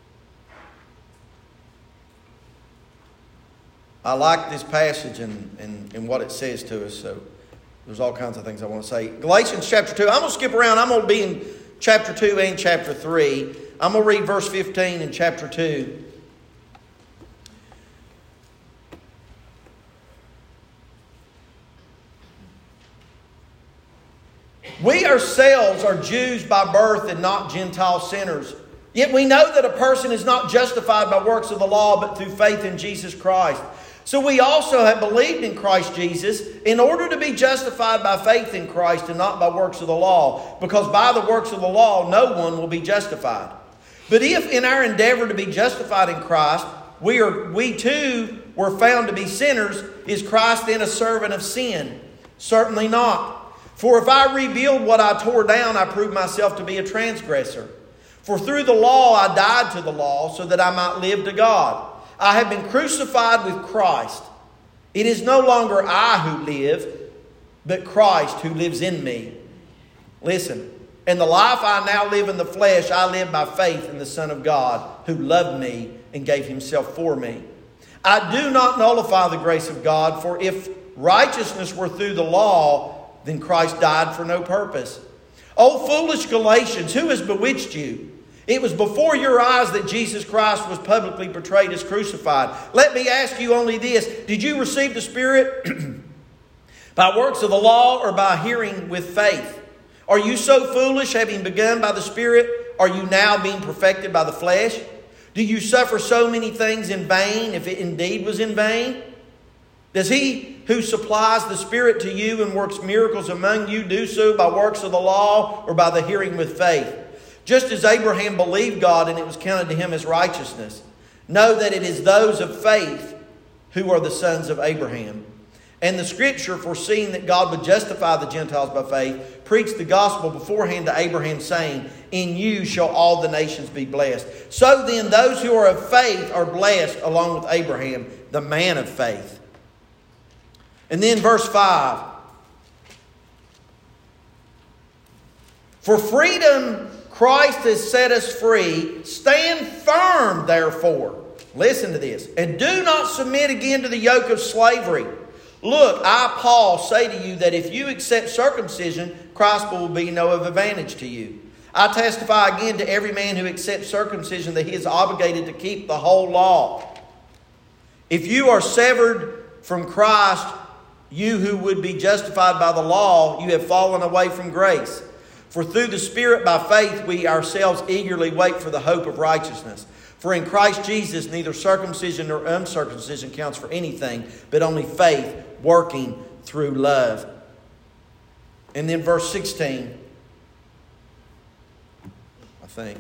I like this passage and what it says to us. So there's all kinds of things I want to say. Galatians chapter 2. I'm going to skip around. I'm going to be in chapter 2 and chapter 3. I'm going to read verse 15 in chapter 2. We ourselves are Jews by birth and not Gentile sinners. Yet we know that a person is not justified by works of the law, but through faith in Jesus Christ. So we also have believed in Christ Jesus in order to be justified by faith in Christ and not by works of the law. Because by the works of the law, no one will be justified. But if in our endeavor to be justified in Christ, we too were found to be sinners, is Christ then a servant of sin? Certainly not. For if I rebuild what I tore down, I prove myself to be a transgressor. For through the law I died to the law, so that I might live to God. I have been crucified with Christ. It is no longer I who live, but Christ who lives in me. Listen, in the life I now live in the flesh, I live by faith in the Son of God, who loved me and gave Himself for me. I do not nullify the grace of God, for if righteousness were through the law, then Christ died for no purpose. O foolish Galatians, who has bewitched you? It was before your eyes that Jesus Christ was publicly portrayed as crucified. Let me ask you only this. Did you receive the Spirit by works of the law or by hearing with faith? Are you so foolish, having begun by the Spirit? Are you now being perfected by the flesh? Do you suffer so many things in vain, if it indeed was in vain? Does He who supplies the Spirit to you and works miracles among you do so by works of the law or by the hearing with faith? Just as Abraham believed God and it was counted to him as righteousness. Know that it is those of faith who are the sons of Abraham. And the Scripture, foreseeing that God would justify the Gentiles by faith, preached the gospel beforehand to Abraham, saying, in you shall all the nations be blessed. So then those who are of faith are blessed along with Abraham, the man of faith. And then verse 5. For freedom Christ has set us free. Stand firm, therefore. Listen to this. And do not submit again to the yoke of slavery. Look, I, Paul, say to you that if you accept circumcision, Christ will be no advantage to you. I testify again to every man who accepts circumcision that he is obligated to keep the whole law. If you are severed from Christ, you who would be justified by the law, you have fallen away from grace. For through the Spirit by faith we ourselves eagerly wait for the hope of righteousness. For in Christ Jesus neither circumcision nor uncircumcision counts for anything, but only faith working through love. And then verse 16, I think.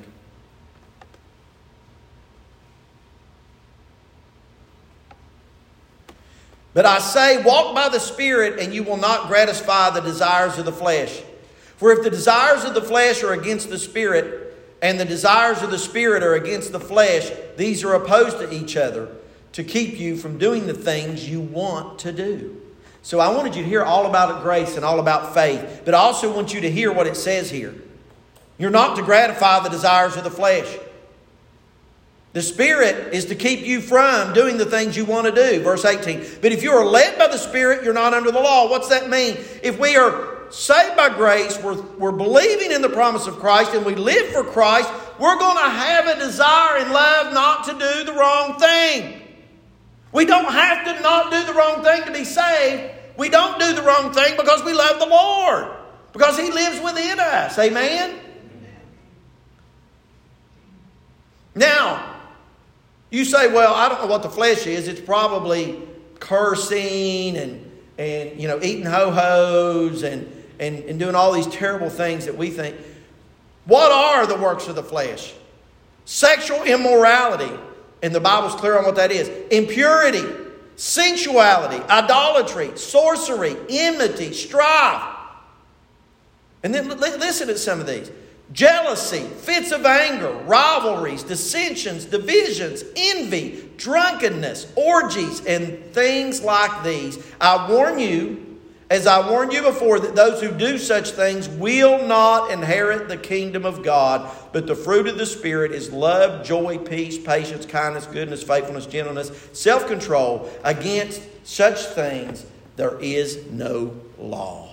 But I say, walk by the Spirit, and you will not gratify the desires of the flesh. For if the desires of the flesh are against the Spirit, and the desires of the Spirit are against the flesh, these are opposed to each other, to keep you from doing the things you want to do. So I wanted you to hear all about grace and all about faith, but I also want you to hear what it says here. You're not to gratify the desires of the flesh. The Spirit is to keep you from doing the things you want to do. Verse 18. But if you are led by the Spirit, you're not under the law. What's that mean? If we are saved by grace, we're believing in the promise of Christ, and we live for Christ, we're going to have a desire and love not to do the wrong thing. We don't have to not do the wrong thing to be saved. We don't do the wrong thing because we love the Lord, because He lives within us. Amen? Now, you say, well, I don't know what the flesh is. It's probably cursing and eating ho-hos and doing all these terrible things that we think. What are the works of the flesh? Sexual immorality. And the Bible's clear on what that is. Impurity, sensuality, idolatry, sorcery, enmity, strife. And then listen to some of these. Jealousy, fits of anger, rivalries, dissensions, divisions, envy, drunkenness, orgies, and things like these. I warn you, as I warned you before, that those who do such things will not inherit the kingdom of God. But the fruit of the Spirit is love, joy, peace, patience, kindness, goodness, faithfulness, gentleness, self-control. Against such things there is no law.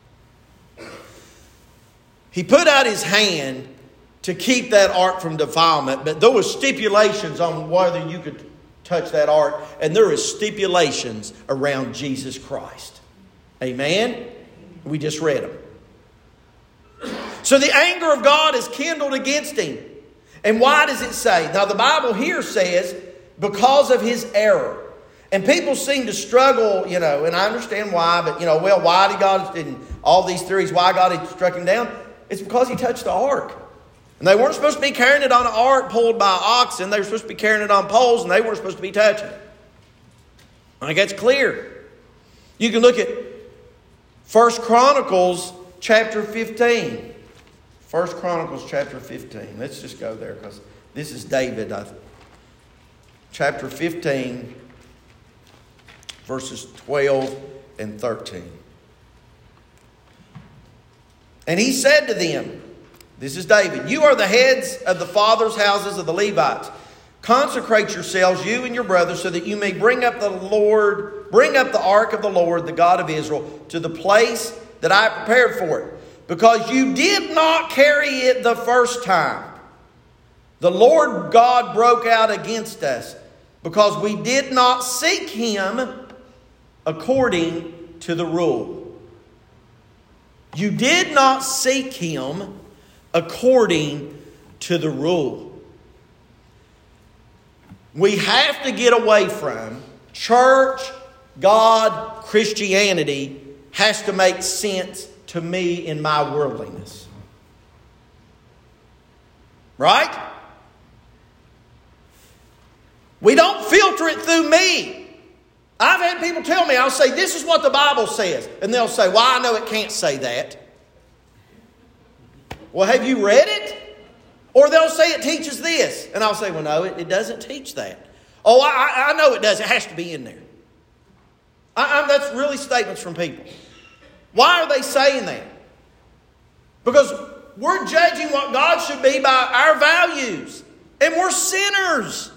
He put out His hand to keep that ark from defilement, but there were stipulations on whether you could touch that ark, and there is stipulations around Jesus Christ. Amen? We just read them. So the anger of God is kindled against Him. And why does it say? Now the Bible here says, because of His error. And people seem to struggle, and I understand why, but, why did God, and all these theories, why God had struck him down? It's because he touched the ark. And they weren't supposed to be carrying it on an ark pulled by oxen. They were supposed to be carrying it on poles, and they weren't supposed to be touching it. I think that's clear. You can look at 1 Chronicles chapter 15. 1 Chronicles chapter 15. Let's just go there because this is David. Chapter 15, verses 12 and 13. And he said to them, this is David, you are the heads of the fathers' houses of the Levites. Consecrate yourselves, you and your brothers, so that you may bring up the ark of the Lord, the God of Israel, to the place that I prepared for it. Because you did not carry it the first time. The Lord God broke out against us, because we did not seek Him according to the rule. You did not seek Him according to the rule. We have to get away from church, God, Christianity has to make sense to me in my worldliness. Right? We don't filter it through me. I've had people tell me, I'll say, this is what the Bible says. And they'll say, well, I know it can't say that. Well, have you read it? Or they'll say it teaches this. And I'll say, well, no, it doesn't teach that. Oh, I know it does. It has to be in there. That's really statements from people. Why are they saying that? Because we're judging what God should be by our values. And we're sinners.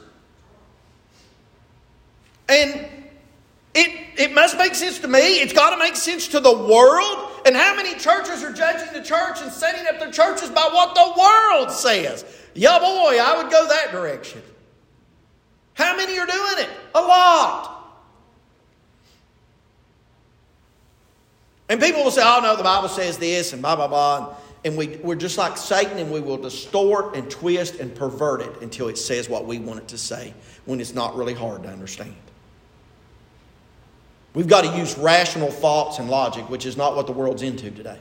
And it must make sense to me. It's got to make sense to the world. And how many churches are judging the church and setting up their churches by what the world says? Yeah, boy, I would go that direction. How many are doing it? A lot. And people will say, oh no, the Bible says this and blah, blah, blah. And we're just like Satan, and we will distort and twist and pervert it until it says what we want it to say when it's not really hard to understand. We've got to use rational thoughts and logic, which is not what the world's into today.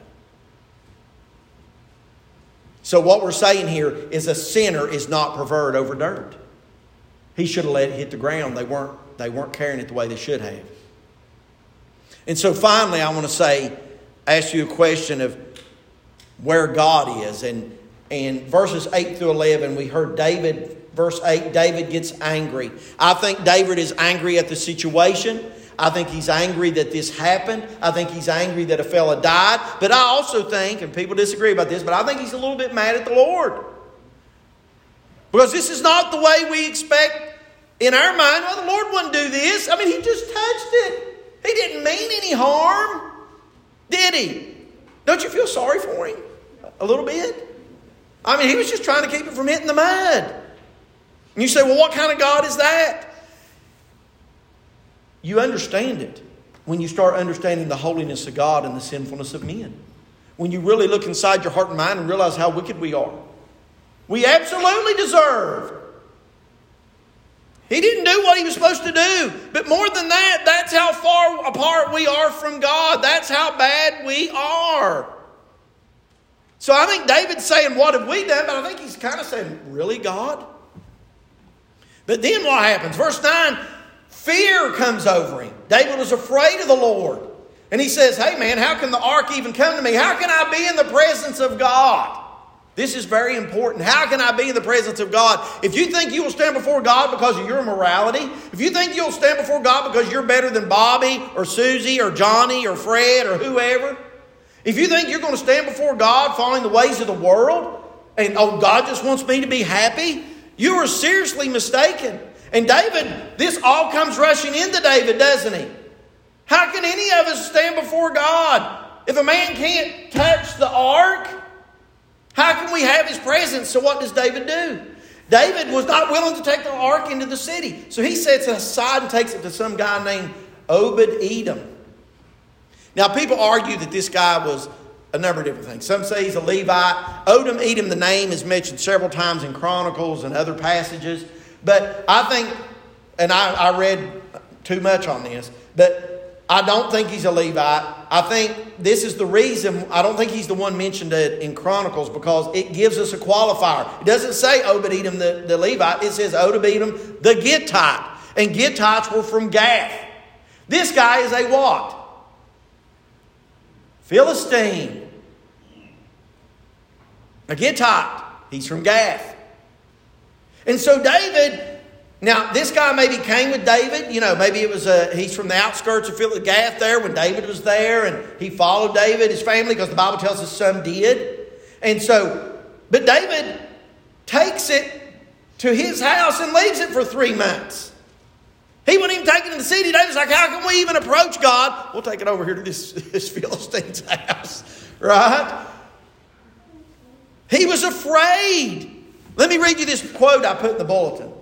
So what we're saying here is a sinner is not preferred over dirt. He should have let it hit the ground. They weren't carrying it the way they should have. And so finally, I want to ask you a question of where God is. And verses 8 through 11, we heard David, verse 8, David gets angry. I think David is angry at the situation. I think he's angry that this happened. I think he's angry that a fella died. But I also think, and people disagree about this, but I think he's a little bit mad at the Lord. Because this is not the way we expect in our mind. Well, the Lord wouldn't do this. I mean, he just touched it. He didn't mean any harm. Did he? Don't you feel sorry for him? A little bit? I mean, he was just trying to keep it from hitting the mud. And you say, well, what kind of God is that? You understand it when you start understanding the holiness of God and the sinfulness of men. When you really look inside your heart and mind and realize how wicked we are. We absolutely deserve. He didn't do what he was supposed to do. But more than that, that's how far apart we are from God. That's how bad we are. So I think David's saying, what have we done? But I think he's kind of saying, really, God? But then what happens? Verse 9, fear comes over him. David was afraid of the Lord. And he says, hey man, how can the ark even come to me? How can I be in the presence of God? This is very important. How can I be in the presence of God? If you think you will stand before God because of your morality, if you think you'll stand before God because you're better than Bobby or Susie or Johnny or Fred or whoever, if you think you're going to stand before God following the ways of the world and, oh, God just wants me to be happy, you are seriously mistaken. And David, this all comes rushing into David, doesn't he? How can any of us stand before God if a man can't touch the ark? How can we have his presence? So what does David do? David was not willing to take the ark into the city. So he sets it aside and takes it to some guy named Obed-Edom. Now people argue that this guy was a number of different things. Some say he's a Levite. Obed-Edom, the name, is mentioned several times in Chronicles and other passages. But I think, and I read too much on this, but I don't think he's a Levite. I think this is the reason. I don't think he's the one mentioned in Chronicles because it gives us a qualifier. It doesn't say Obed-Edom the Levite. It says Obed-Edom the Gittite. And Gittites were from Gath. This guy is a what? Philistine. A Gittite. He's from Gath. And so David... Now, this guy maybe came with David. You know, maybe it was he's from the outskirts of Gath there when David was there. And he followed David, his family, because the Bible tells us some did. And so, but David takes it to his house and leaves it for 3 months. He wouldn't even take it to the city. David's like, how can we even approach God? We'll take it over here to this Philistine's house. Right? He was afraid. Let me read you this quote I put in the bulletin.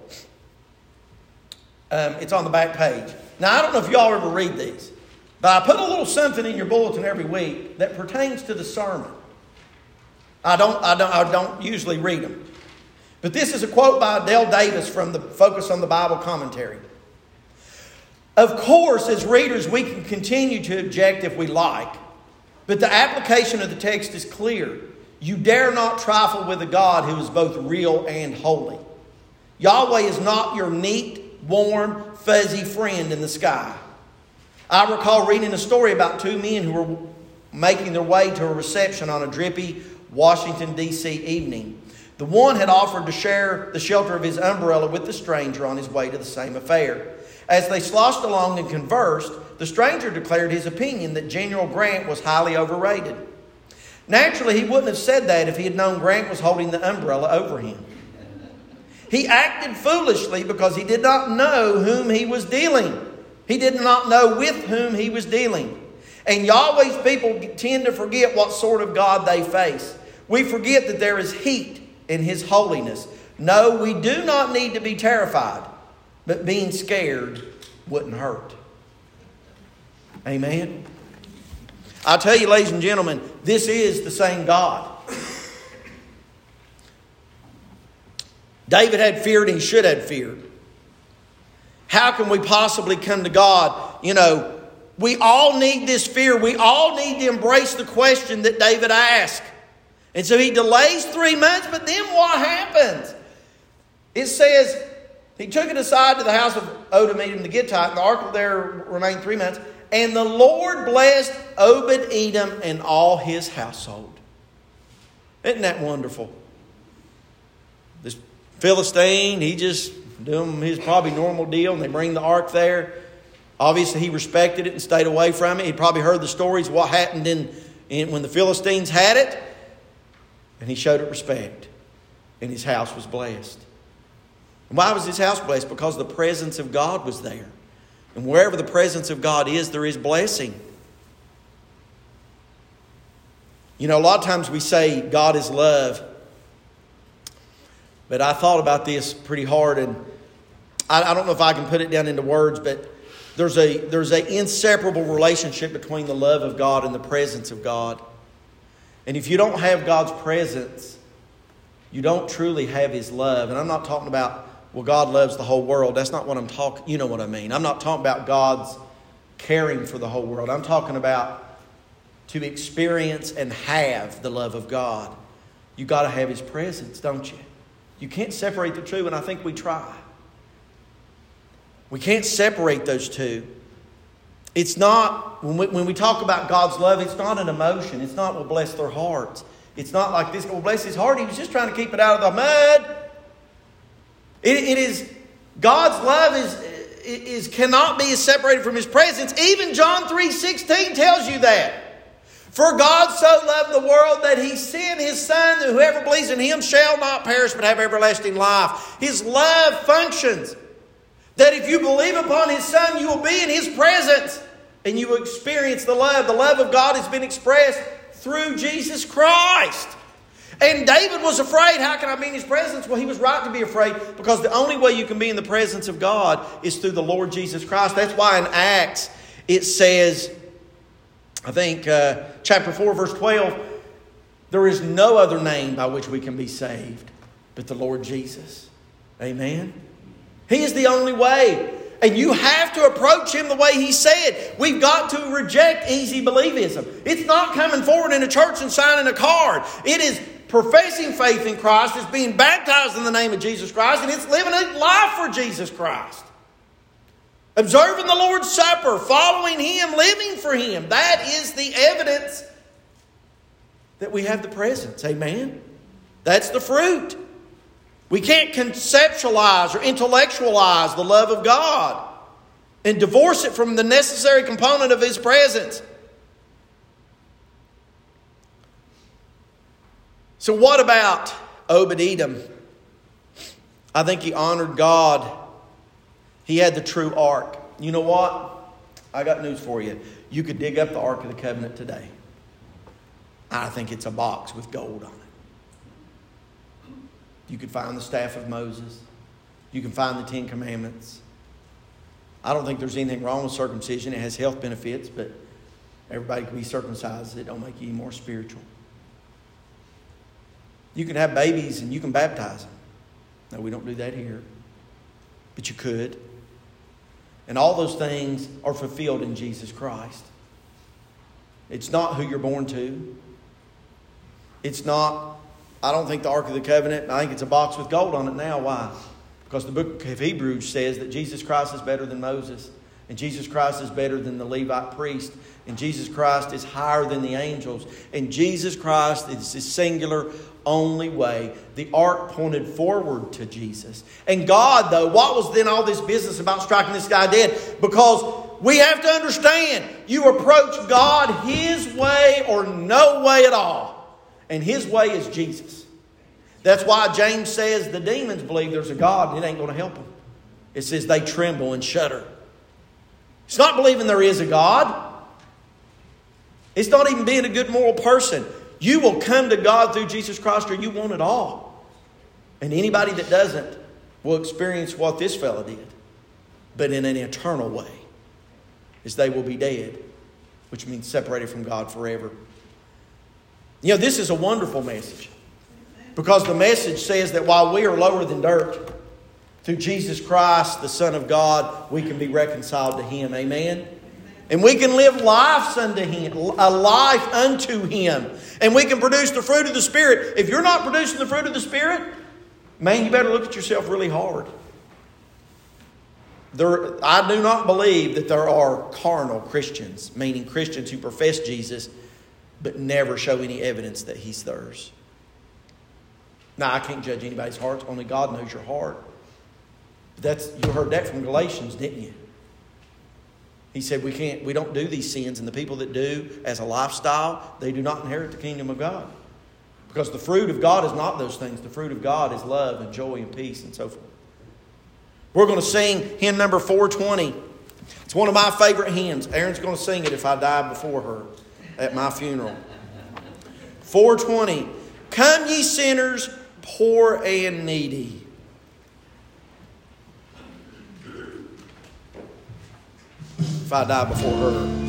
It's on the back page. Now, I don't know if y'all ever read these, but I put a little something in your bulletin every week that pertains to the sermon. I don't usually read them. But this is a quote by Dale Davis from the Focus on the Bible commentary. Of course, as readers, we can continue to object if we like, but the application of the text is clear. You dare not trifle with a God who is both real and holy. Yahweh is not your neat, warm, fuzzy friend in the sky. I recall reading a story about two men who were making their way to a reception on a drippy Washington, D.C. evening. The one had offered to share the shelter of his umbrella with the stranger on his way to the same affair. As they sloshed along and conversed, the stranger declared his opinion that General Grant was highly overrated. Naturally, he wouldn't have said that if he had known Grant was holding the umbrella over him. He acted foolishly because he did not know whom he was dealing. He did not know with whom he was dealing. And Yahweh's people tend to forget what sort of God they face. We forget that there is heat in His holiness. No, we do not need to be terrified, but being scared wouldn't hurt. Amen. I tell you, ladies and gentlemen, this is the same God. David had feared and he should have feared. How can we possibly come to God? We all need this fear. We all need to embrace the question that David asked. And so he delays 3 months, but then what happens? It says, he took it aside to the house of Obed-Edom the Gittite, and the ark will there remain 3 months. And the Lord blessed Obed-Edom and all his household. Isn't that wonderful? This Philistine, he just doing his probably normal deal, and they bring the ark there. Obviously, he respected it and stayed away from it. He'd probably heard the stories of what happened when the Philistines had it. And he showed it respect. And his house was blessed. And why was his house blessed? Because the presence of God was there. And wherever the presence of God is, there is blessing. A lot of times we say God is love. But I thought about this pretty hard, and I don't know if I can put it down into words, but there's an inseparable relationship between the love of God and the presence of God. And if you don't have God's presence, you don't truly have His love. And I'm not talking about, well, God loves the whole world. That's not what I'm talking. You know what I mean. I'm not talking about God's caring for the whole world. I'm talking about to experience and have the love of God. You got to have His presence, don't you? You can't separate the two, and I think we try. We can't separate those two. It's not, when we talk about God's love, it's not an emotion. It's not, well, bless their hearts. It's not like this, well, bless his heart. He was just trying to keep it out of the mud. It is, God's love is cannot be separated from His presence. Even John 3:16 tells you that. For God so loved the world that He sent His Son, that whoever believes in Him shall not perish but have everlasting life. His love functions. That if you believe upon His Son, you will be in His presence. And you will experience the love. The love of God has been expressed through Jesus Christ. And David was afraid. How can I be in His presence? Well, he was right to be afraid. Because the only way you can be in the presence of God is through the Lord Jesus Christ. That's why in Acts it says, I think chapter 4 verse 12, there is no other name by which we can be saved but the Lord Jesus. Amen. He is the only way. And you have to approach Him the way He said. We've got to reject easy believism. It's not coming forward in a church and signing a card. It is professing faith in Christ. It's being baptized in the name of Jesus Christ. And it's living a life for Jesus Christ. Observing the Lord's Supper. Following Him. Living for Him. That is the evidence that we have the presence. Amen? That's the fruit. We can't conceptualize or intellectualize the love of God and divorce it from the necessary component of His presence. So what about Obed-Edom? I think he honored God. He had the true ark. You know what? I got news for you. You could dig up the Ark of the Covenant today. I think it's a box with gold on it. You could find the staff of Moses. You can find the 10 Commandments. I don't think there's anything wrong with circumcision. It has health benefits, but everybody can be circumcised. It don't make you any more spiritual. You can have babies and you can baptize them. No, we don't do that here. But you could. And all those things are fulfilled in Jesus Christ. It's not who you're born to. It's not, I don't think the Ark of the Covenant, I think it's a box with gold on it now. Why? Because the book of Hebrews says that Jesus Christ is better than Moses. And Jesus Christ is better than the Levite priest. And Jesus Christ is higher than the angels. And Jesus Christ is the singular only way. The ark pointed forward to Jesus. And God, though, what was then all this business about striking this guy dead? Because we have to understand, you approach God His way or no way at all. And His way is Jesus. That's why James says the demons believe there's a God and it ain't going to help them. It says they tremble and shudder. It's not believing there is a God. It's not even being a good moral person. You will come to God through Jesus Christ or you won't at all. And anybody that doesn't will experience what this fella did. But in an eternal way. As they will be dead. Which means separated from God forever. You know, this is a wonderful message. Because the message says that while we are lower than dirt, through Jesus Christ, the Son of God, we can be reconciled to Him. Amen? And we can live lives unto Him, a life unto Him. And we can produce the fruit of the Spirit. If you're not producing the fruit of the Spirit, man, you better look at yourself really hard. I do not believe that there are carnal Christians, meaning Christians who profess Jesus, but never show any evidence that He's theirs. Now, I can't judge anybody's heart. Only God knows your heart. You heard that from Galatians, didn't you? He said we don't do these sins, and the people that do as a lifestyle, they do not inherit the kingdom of God. Because the fruit of God is not those things. The fruit of God is love and joy and peace and so forth. We're going to sing hymn number 420. It's one of my favorite hymns. Erin's going to sing it if I die before her at my funeral. 420. Come ye sinners, poor and needy. If I die before her.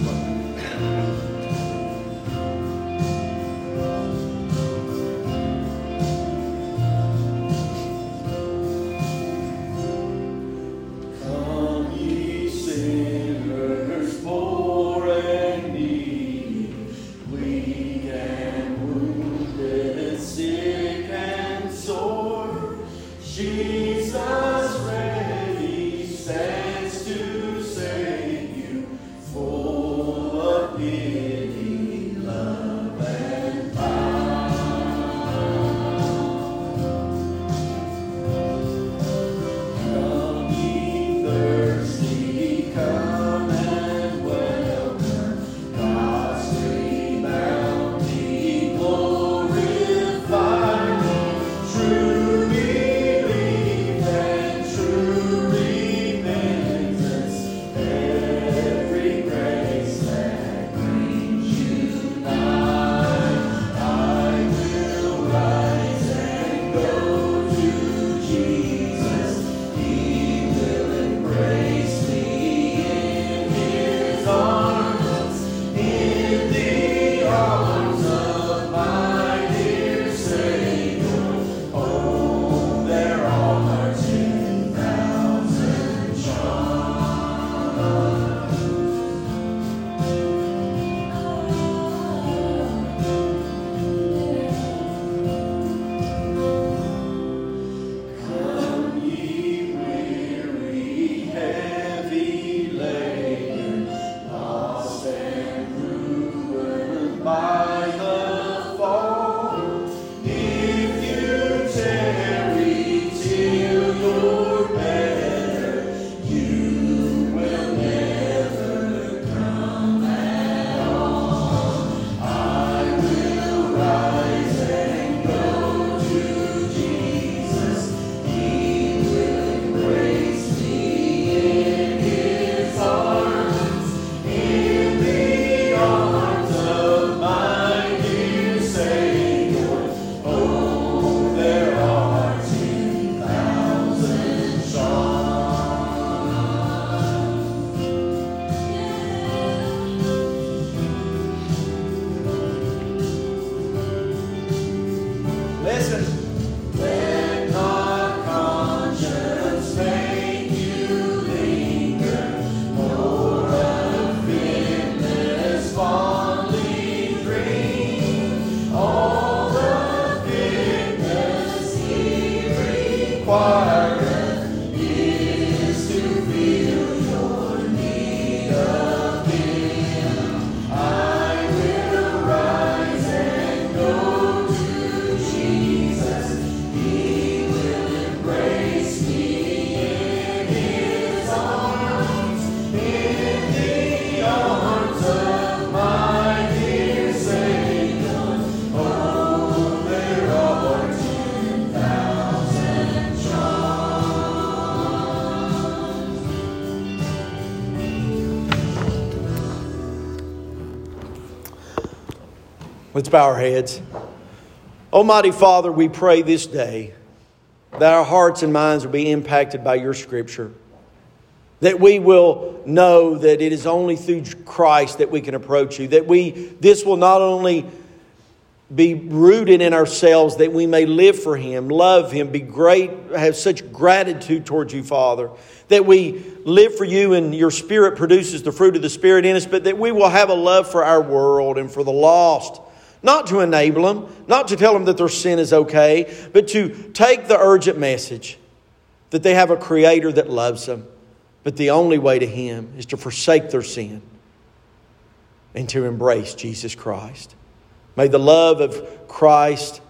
Let's bow our heads. Almighty Father, we pray this day that our hearts and minds will be impacted by your Scripture. That we will know that it is only through Christ that we can approach you. That this will not only be rooted in ourselves, that we may live for Him, love Him, be great, have such gratitude towards you, Father. That we live for you and your Spirit produces the fruit of the Spirit in us, but that we will have a love for our world and for the lost. Not to enable them, not to tell them that their sin is okay, but to take the urgent message that they have a Creator that loves them. But the only way to Him is to forsake their sin and to embrace Jesus Christ. May the love of Christ,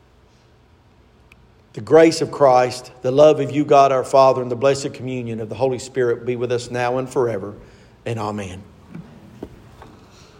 the grace of Christ, the love of you, God our Father, and the blessed communion of the Holy Spirit be with us now and forever. And amen.